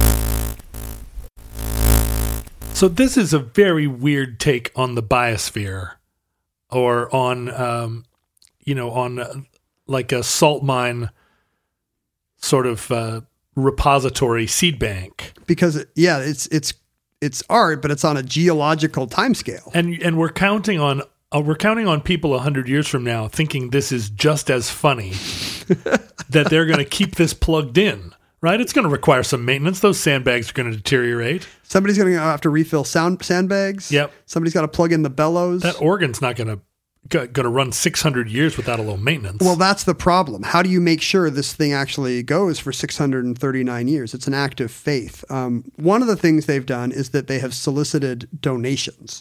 So this is a very weird take on the biosphere, or on like a salt mine sort of repository seed bank. Because it's art, but it's on a geological timescale. And we're counting on people 100 years from now thinking this is just as funny that they're going to keep this plugged in. Right? It's going to require some maintenance. Those sandbags are going to deteriorate. Somebody's going to have to refill sandbags. Yep. Somebody's got to plug in the bellows. That organ's not going to run 600 years without a little maintenance. Well, that's the problem. How do you make sure this thing actually goes for 639 years? It's an act of faith. One of the things they've done is that they have solicited donations.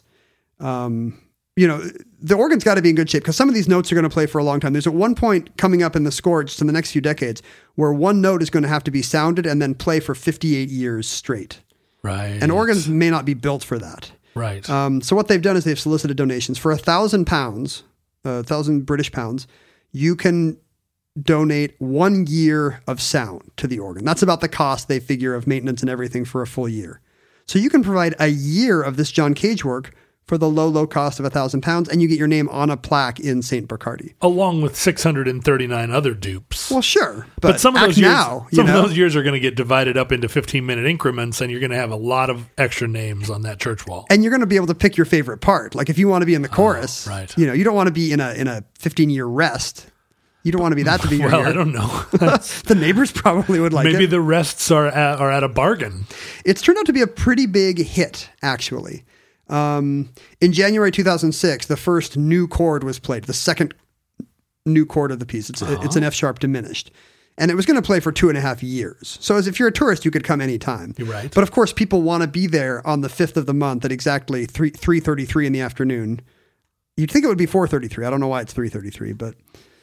The organ's got to be in good shape because some of these notes are going to play for a long time. There's at one point coming up in the score just in the next few decades where one note is going to have to be sounded and then play for 58 years straight. Right. And organs may not be built for that. Right. So what they've done is they've solicited donations for £1,000, 1,000 British pounds. You can donate 1 year of sound to the organ. That's about the cost they figure of maintenance and everything for a full year. So you can provide a year of this John Cage work for the low cost of £1,000, and you get your name on a plaque in St. Burcardi. Along with 639 other dupes. Well, sure. But some of those years, now, some of those years are going to get divided up into 15-minute increments, and you're going to have a lot of extra names on that church wall. And you're going to be able to pick your favorite part. Like if you want to be in the chorus, right. You don't want to be in a 15-year rest. You don't want to be that to be your Well, year. I don't know. The neighbors probably would like it. Maybe the rests are at a bargain. It's turned out to be a pretty big hit, actually. In January 2006, the first new chord was played, the second new chord of the piece. It's an F sharp diminished. And it was going to play for 2.5 years. So as if you're a tourist, you could come anytime. You're right. But of course, people want to be there on the 5th of the month at exactly 3:33 in the afternoon. You'd think it would be 4:33. I don't know why it's 3:33, but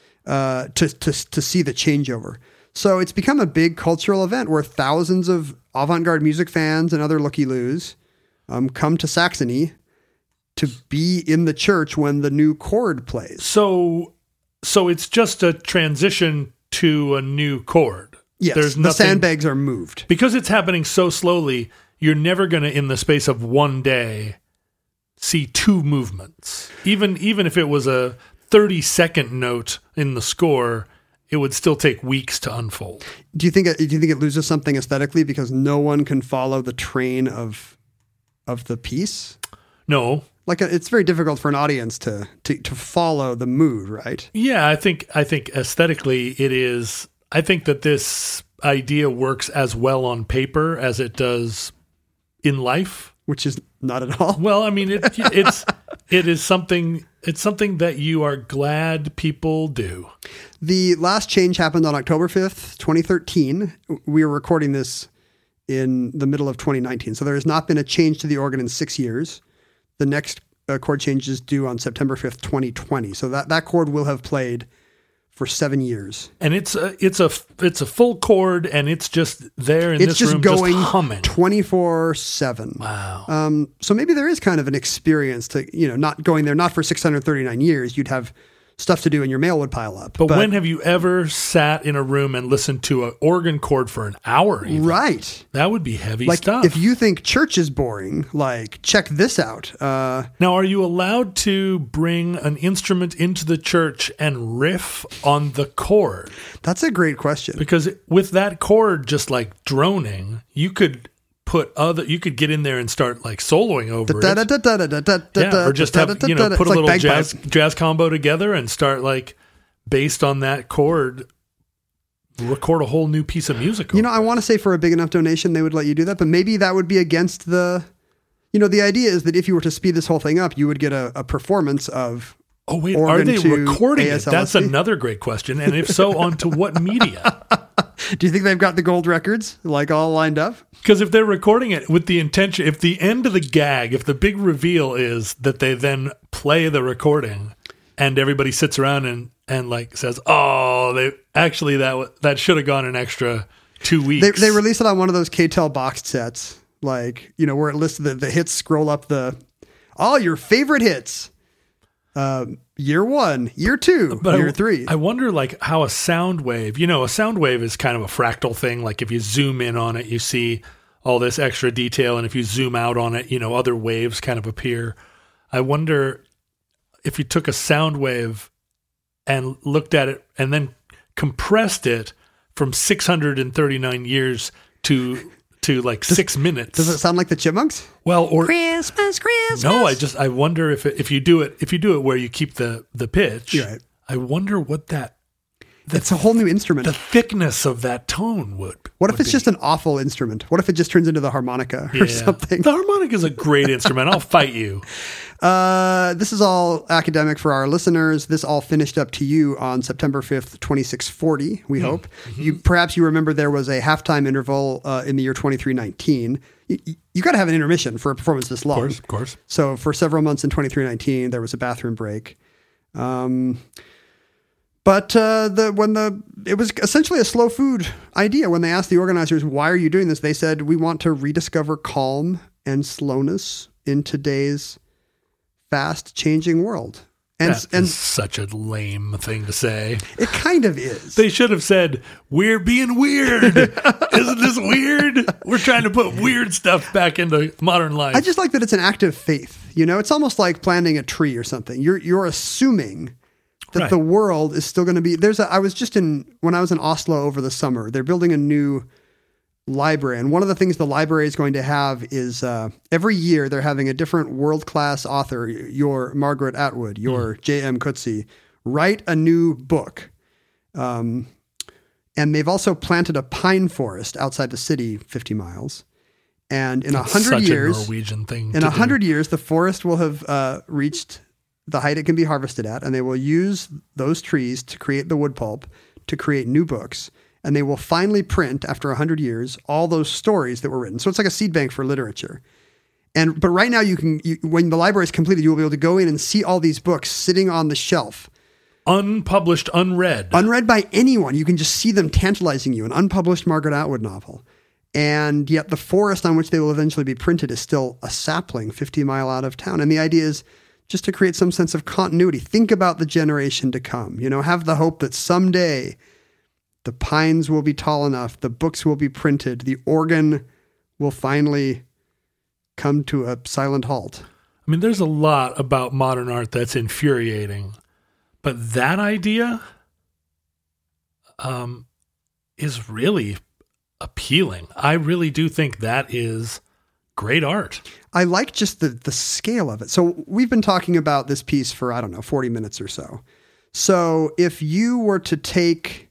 to see the changeover. So it's become a big cultural event where thousands of avant-garde music fans and other looky-loos come to Saxony to be in the church when the new chord plays. So it's just a transition to a new chord. Yes, There's the nothing, sandbags are moved. because it's happening so slowly, you're never going to, in the space of one day, see two movements. Even if it was a 30-second note in the score, it would still take weeks to unfold. Do you think it loses something aesthetically because no one can follow the train of the piece? No. Like it's very difficult for an audience to follow the mood, right? Yeah, I think aesthetically it is. I think that this idea works as well on paper as it does in life. Which is not at all. Well, I mean, it is something. It's something that you are glad people do. The last change happened on October 5th, 2013. We are recording this in the middle of 2019. So there has not been a change to the organ in 6 years. The next chord change is due on September 5th, 2020. So that chord will have played for 7 years. And it's a full chord, and it's just there in this room, going just humming 24/7. Wow. So maybe there is kind of an experience to, not going there, not for 639 years. You'd have stuff to do and your mail would pile up. But when have you ever sat in a room and listened to an organ chord for an hour? Even? Right. That would be heavy Like stuff. if you think church is boring, like check this out. Now, are you allowed to bring an instrument into the church and riff on the chord? That's a great question. Because with that chord just like droning, you could get in there and start like soloing over it. Or just have, put a little jazz combo together and start like based on that chord, record a whole new piece of music. I want to say for a big enough donation, they would let you do that, but maybe that would be against the idea is that if you were to speed this whole thing up, you would get a performance of. Oh wait, are they recording it? ASLSC? That's another great question. And if so, onto what media? Do you think they've got the gold records like all lined up? Because if they're recording it with the intention, if the end of the gag, if the big reveal is that they then play the recording and everybody sits around and like says, oh, that should have gone an extra 2 weeks. They released it on one of those KTEL boxed sets, like, where it lists the hits, scroll up all your favorite hits. Year 1, year 2, year 3. I wonder like how a sound wave, a sound wave is kind of a fractal thing. Like if you zoom in on it, you see all this extra detail. And if you zoom out on it, other waves kind of appear. I wonder if you took a sound wave and looked at it and then compressed it from 639 years to like 6 minutes. Does it sound like the Chipmunks? Well, or Christmas. no, I wonder if you do it where you keep the pitch. Right. I wonder what it's a whole new instrument. The thickness of that tone would. What if it's just an awful instrument? What if it just turns into the harmonica or something? The harmonica is a great instrument. I'll fight you. This is all academic for our listeners. This all finished up to you on September 5th, 2640, we hope. Mm-hmm. Perhaps you remember there was a halftime interval in the year 2319. You got to have an intermission for a performance this long. Of course. So for several months in 2319, there was a bathroom break. But it was essentially a slow food idea. When they asked the organizers, why are you doing this? They said, we want to rediscover calm and slowness in today's fast changing world. And such a lame thing to say. It kind of is. They should have said, "We're being weird." Isn't this weird? We're trying to put weird stuff back into modern life. I just like that it's an act of faith. You know, it's almost like planting a tree or something. You're assuming that Right. the world is still going to be. When I was in Oslo over the summer, they're building a new library. And one of the things the library is going to have is every year they're having a different world-class author, your Margaret Atwood, your J.M. Coetzee, write a new book. And they've also planted a pine forest outside the city 50 miles. And in 100 years, a Norwegian thing. in 100 years, the forest will have reached the height it can be harvested at, and they will use those trees to create the wood pulp to create new books. And they will finally print, after 100 years, all those stories that were written. So it's like a seed bank for literature. But right now, when the library is completed, you will be able to go in and see all these books sitting on the shelf. Unpublished, unread. Unread by anyone. You can just see them tantalizing you. An unpublished Margaret Atwood novel. And yet the forest on which they will eventually be printed is still a sapling 50 miles out of town. And the idea is just to create some sense of continuity. Think about the generation to come. You know, have the hope that someday the pines will be tall enough, the books will be printed, the organ will finally come to a silent halt. I mean, there's a lot about modern art that's infuriating, but that idea is really appealing. I really do think that is great art. I like just the scale of it. So we've been talking about this piece for, 40 minutes or so. So if you were to take...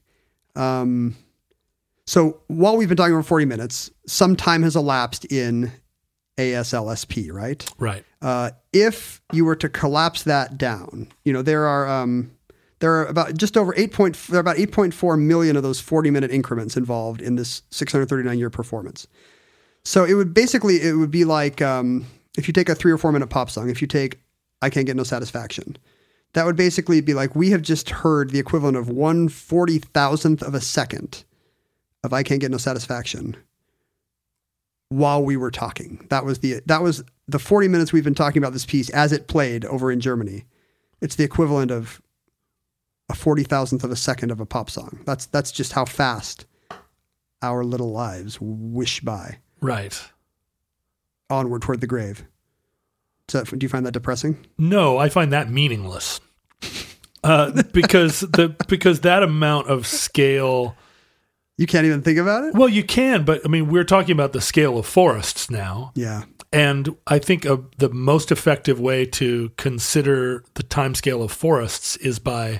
so while we've been talking for 40 minutes, some time has elapsed in ASLSP, right? Right. If you were to collapse that down, there are about 8.4 million of those 40-minute increments involved in this 639-year performance. So it would be like, if you take a 3 or 4 minute pop song, if you take I Can't Get No Satisfaction, that would basically be like, we have just heard the equivalent of 1/40,000th of a second of I Can't Get No Satisfaction while we were talking. That was the 40 minutes we've been talking about this piece as it played over in Germany. It's the equivalent of a 40,000th of a second of a pop song. That's just how fast our little lives wish by. Right. Onward toward the grave. Do you find that depressing? No, I find that meaningless. Because that amount of scale, you can't even think about it? well, you can, but I mean, we're talking about the scale of forests now. Yeah. And I think the most effective way to consider the timescale of forests is by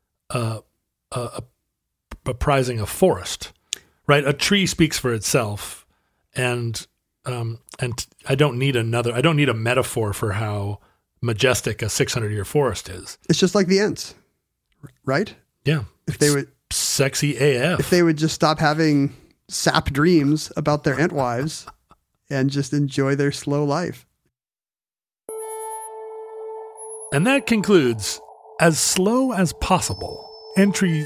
apprising a forest, right? A tree speaks for itself, and I don't need a metaphor for how majestic a 600-year forest is. It's just like the Ents, right? Yeah. If they would sexy AF. If they would just stop having sap dreams about their Ent wives and just enjoy their slow life. And that concludes As Slow as Possible, entry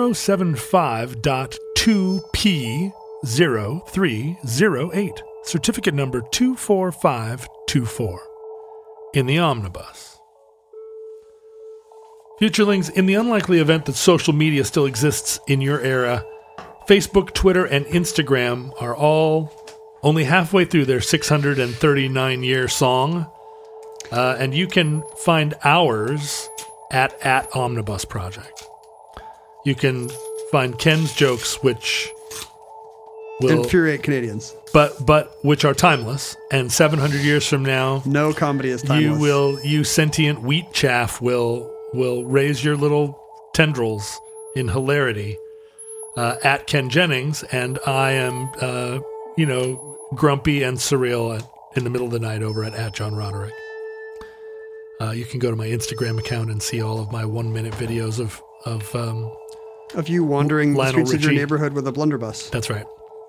075.2P0308, certificate number 24524, in the omnibus. Futurelings, in the unlikely event that social media still exists in your era, Facebook, Twitter, and Instagram are all only halfway through their 639-year song, and you can find ours at Omnibus Project. You can find Ken's jokes, which will infuriate Canadians, but which are timeless. And 700 years from now, no comedy is timeless. You sentient wheat chaff will raise your little tendrils in hilarity at Ken Jennings, and I am grumpy and surreal in the middle of the night over at John Roderick. You can go to my Instagram account and see all of my 1-minute videos of you wandering the streets of your Richie. neighborhood with a blunderbuss. That's right.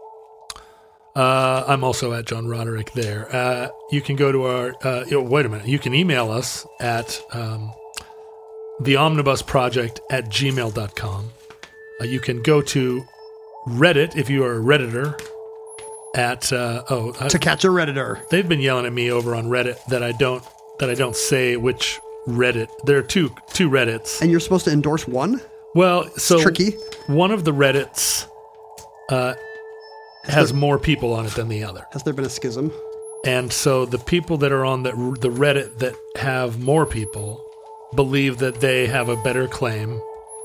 I'm also at John Roderick there. You can go to our... wait a minute. You can email us at theomnibusproject@gmail.com. You can go to Reddit if you are a Redditor at... To catch a Redditor. They've been yelling at me over on Reddit that I don't say which Reddit. There are two Reddits. And you're supposed to endorse one? Well, so tricky. One of the Reddits has more people on it than the other. Has there been a schism? And so the people that are on the Reddit that have more people believe that they have a better claim.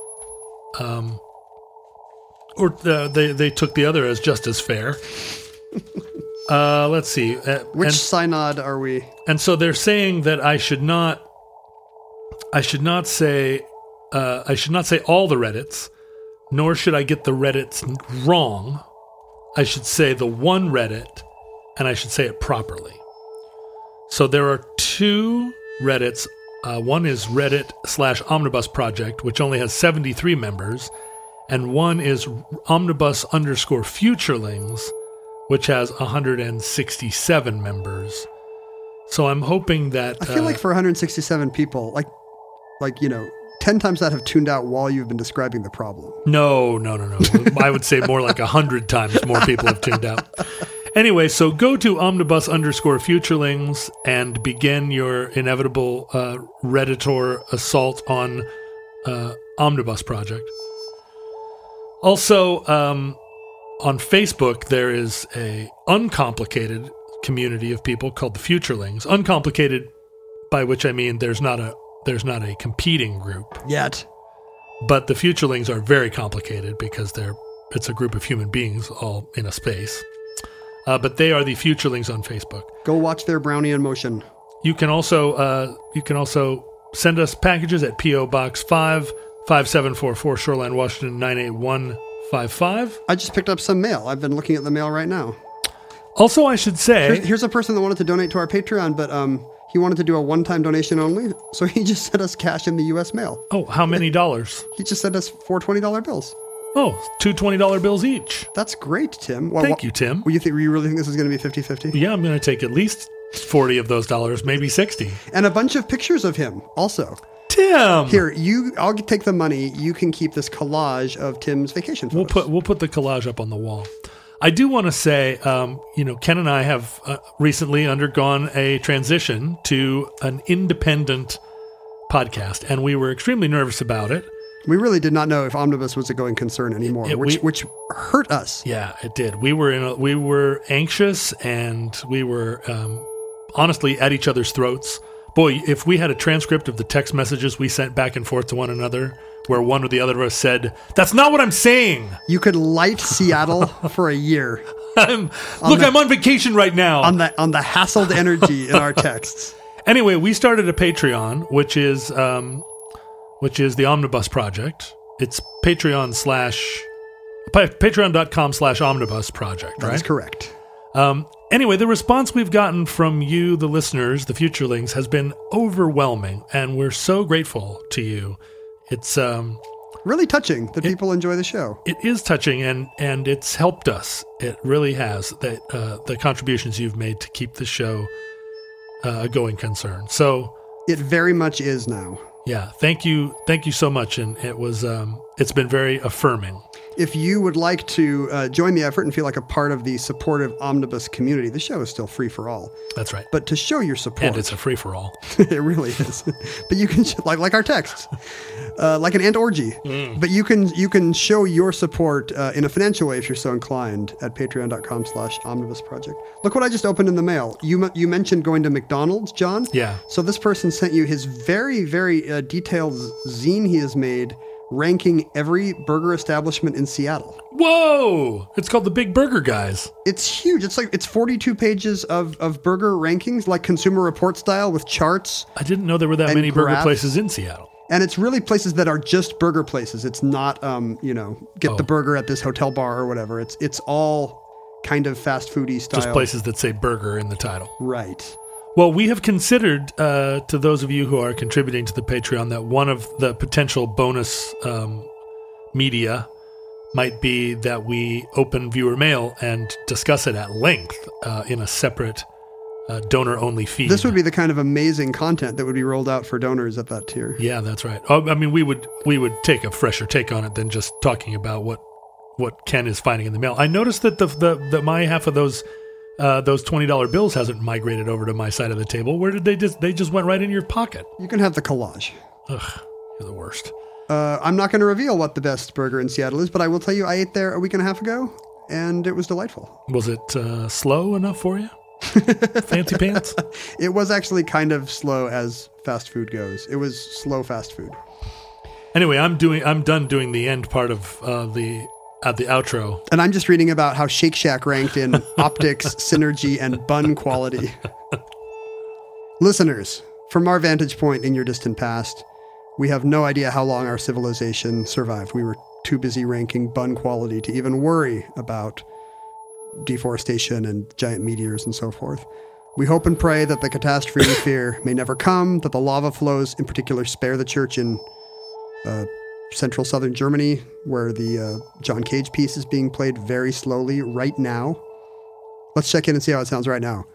Or they took the other as just as fair. Let's see. Which synod are we? And so they're saying that I should not say all the Reddits, nor should I get the Reddits wrong. I should say the one Reddit, and I should say it properly. So there are two Reddits. One is Reddit/Omnibus Project, which only has 73 members, and one is Omnibus_Futurelings, which has 167 members. So I'm hoping that I feel like for 167 people, like 10 times that have tuned out while you've been describing the problem. No. I would say more like 100 times more people have tuned out. Anyway, so go to Omnibus_Futurelings and begin your inevitable Redditor assault on Omnibus Project. Also, on Facebook, there is a uncomplicated community of people called the Futurelings. Uncomplicated, by which I mean there's not a competing group yet. But the Futurelings are very complicated because it's a group of human beings all in a space. But they are the Futurelings on Facebook. Go watch their brownie in motion. You can also send us packages at P.O. Box 55744 Shoreline, Washington 98155. I just picked up some mail. I've been looking at the mail right now. Also, I should say... Here's a person that wanted to donate to our Patreon, but he wanted to do a one-time donation only, so he just sent us cash in the U.S. mail. Oh, how many dollars? He just sent us 4 $20 bills. Oh, 2 $20 bills each. That's great, Tim. Well, thank you, Tim. You really think this is going to be 50-50? Yeah, I'm going to take at least 40 of those dollars, maybe 60. And a bunch of pictures of him also. Tim! Here, I'll take the money. You can keep this collage of Tim's vacation photos. We'll put the collage up on the wall. I do want to say, Ken and I have recently undergone a transition to an independent podcast, and we were extremely nervous about it. We really did not know if Omnibus was a going concern anymore, which hurt us. Yeah, it did. We were anxious, and we were honestly at each other's throats. Boy, if we had a transcript of the text messages we sent back and forth to one another, where one or the other of us said, "That's not what I'm saying." You could light Seattle for a year. I'm on vacation right now. On the hassled energy in our texts. Anyway, we started a Patreon, which is the Omnibus Project. It's patreon.com/omnibus project, right? That is correct. Anyway, the response we've gotten from you, the listeners, the Futurelings, has been overwhelming, and we're so grateful to you. It's really touching that people enjoy the show. It is touching, and it's helped us. It really has. The contributions you've made to keep the show a going concern. So it very much is now. Yeah, thank you so much, and it's been very affirming. If you would like to join the effort and feel like a part of the supportive Omnibus community, the show is still free for all. That's right. But to show your support, and it's a free for all. It really is. But you can like our texts, like an ant orgy. But you can show your support in a financial way if you're so inclined at patreon.com/omnibus project. Look what I just opened in the mail. You mentioned going to McDonald's, John. Yeah. So this person sent you his very, very detailed zine he has made, ranking every burger establishment in Seattle. Whoa! It's called the Big Burger Guys. It's huge. It's 42 pages of burger rankings, like Consumer Report style, with charts. I didn't know there were that many burger places in Seattle. And it's really places that are just burger places. It's not, get the burger at this hotel bar or whatever. It's all kind of fast foodie style. Just places that say burger in the title. Right. Well, we have considered, to those of you who are contributing to the Patreon, that one of the potential bonus media might be that we open viewer mail and discuss it at length in a separate donor-only feed. This would be the kind of amazing content that would be rolled out for donors at that tier. Yeah, that's right. I mean, we would take a fresher take on it than just talking about what Ken is finding in the mail. I noticed that the my half of those those $20 bills hasn't migrated over to my side of the table. Where did they just went right in your pocket? You can have the collage. Ugh, you're the worst. I'm not going to reveal what the best burger in Seattle is, but I will tell you I ate there a week and a half ago, and it was delightful. Was it slow enough for you? Fancy pants? It was actually kind of slow as fast food goes. It was slow fast food. Anyway, I'm done doing the end part of the outro. And I'm just reading about how Shake Shack ranked in optics, synergy, and bun quality. Listeners, from our vantage point in your distant past, we have no idea how long our civilization survived. We were too busy ranking bun quality to even worry about deforestation and giant meteors and so forth. We hope and pray that the catastrophe we fear may never come, that the lava flows in particular spare the church in central southern Germany, where the John Cage piece is being played very slowly right now. Let's check in and see how it sounds right now.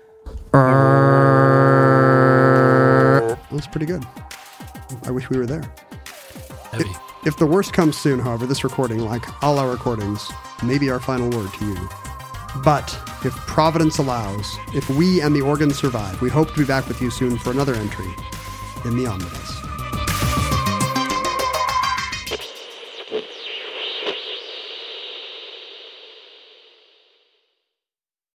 That's pretty good. I wish we were there. Heavy. If the worst comes soon, however, this recording, like all our recordings, may be our final word to you. But if Providence allows, if we and the organs survive, we hope to be back with you soon for another entry in the Omnibus.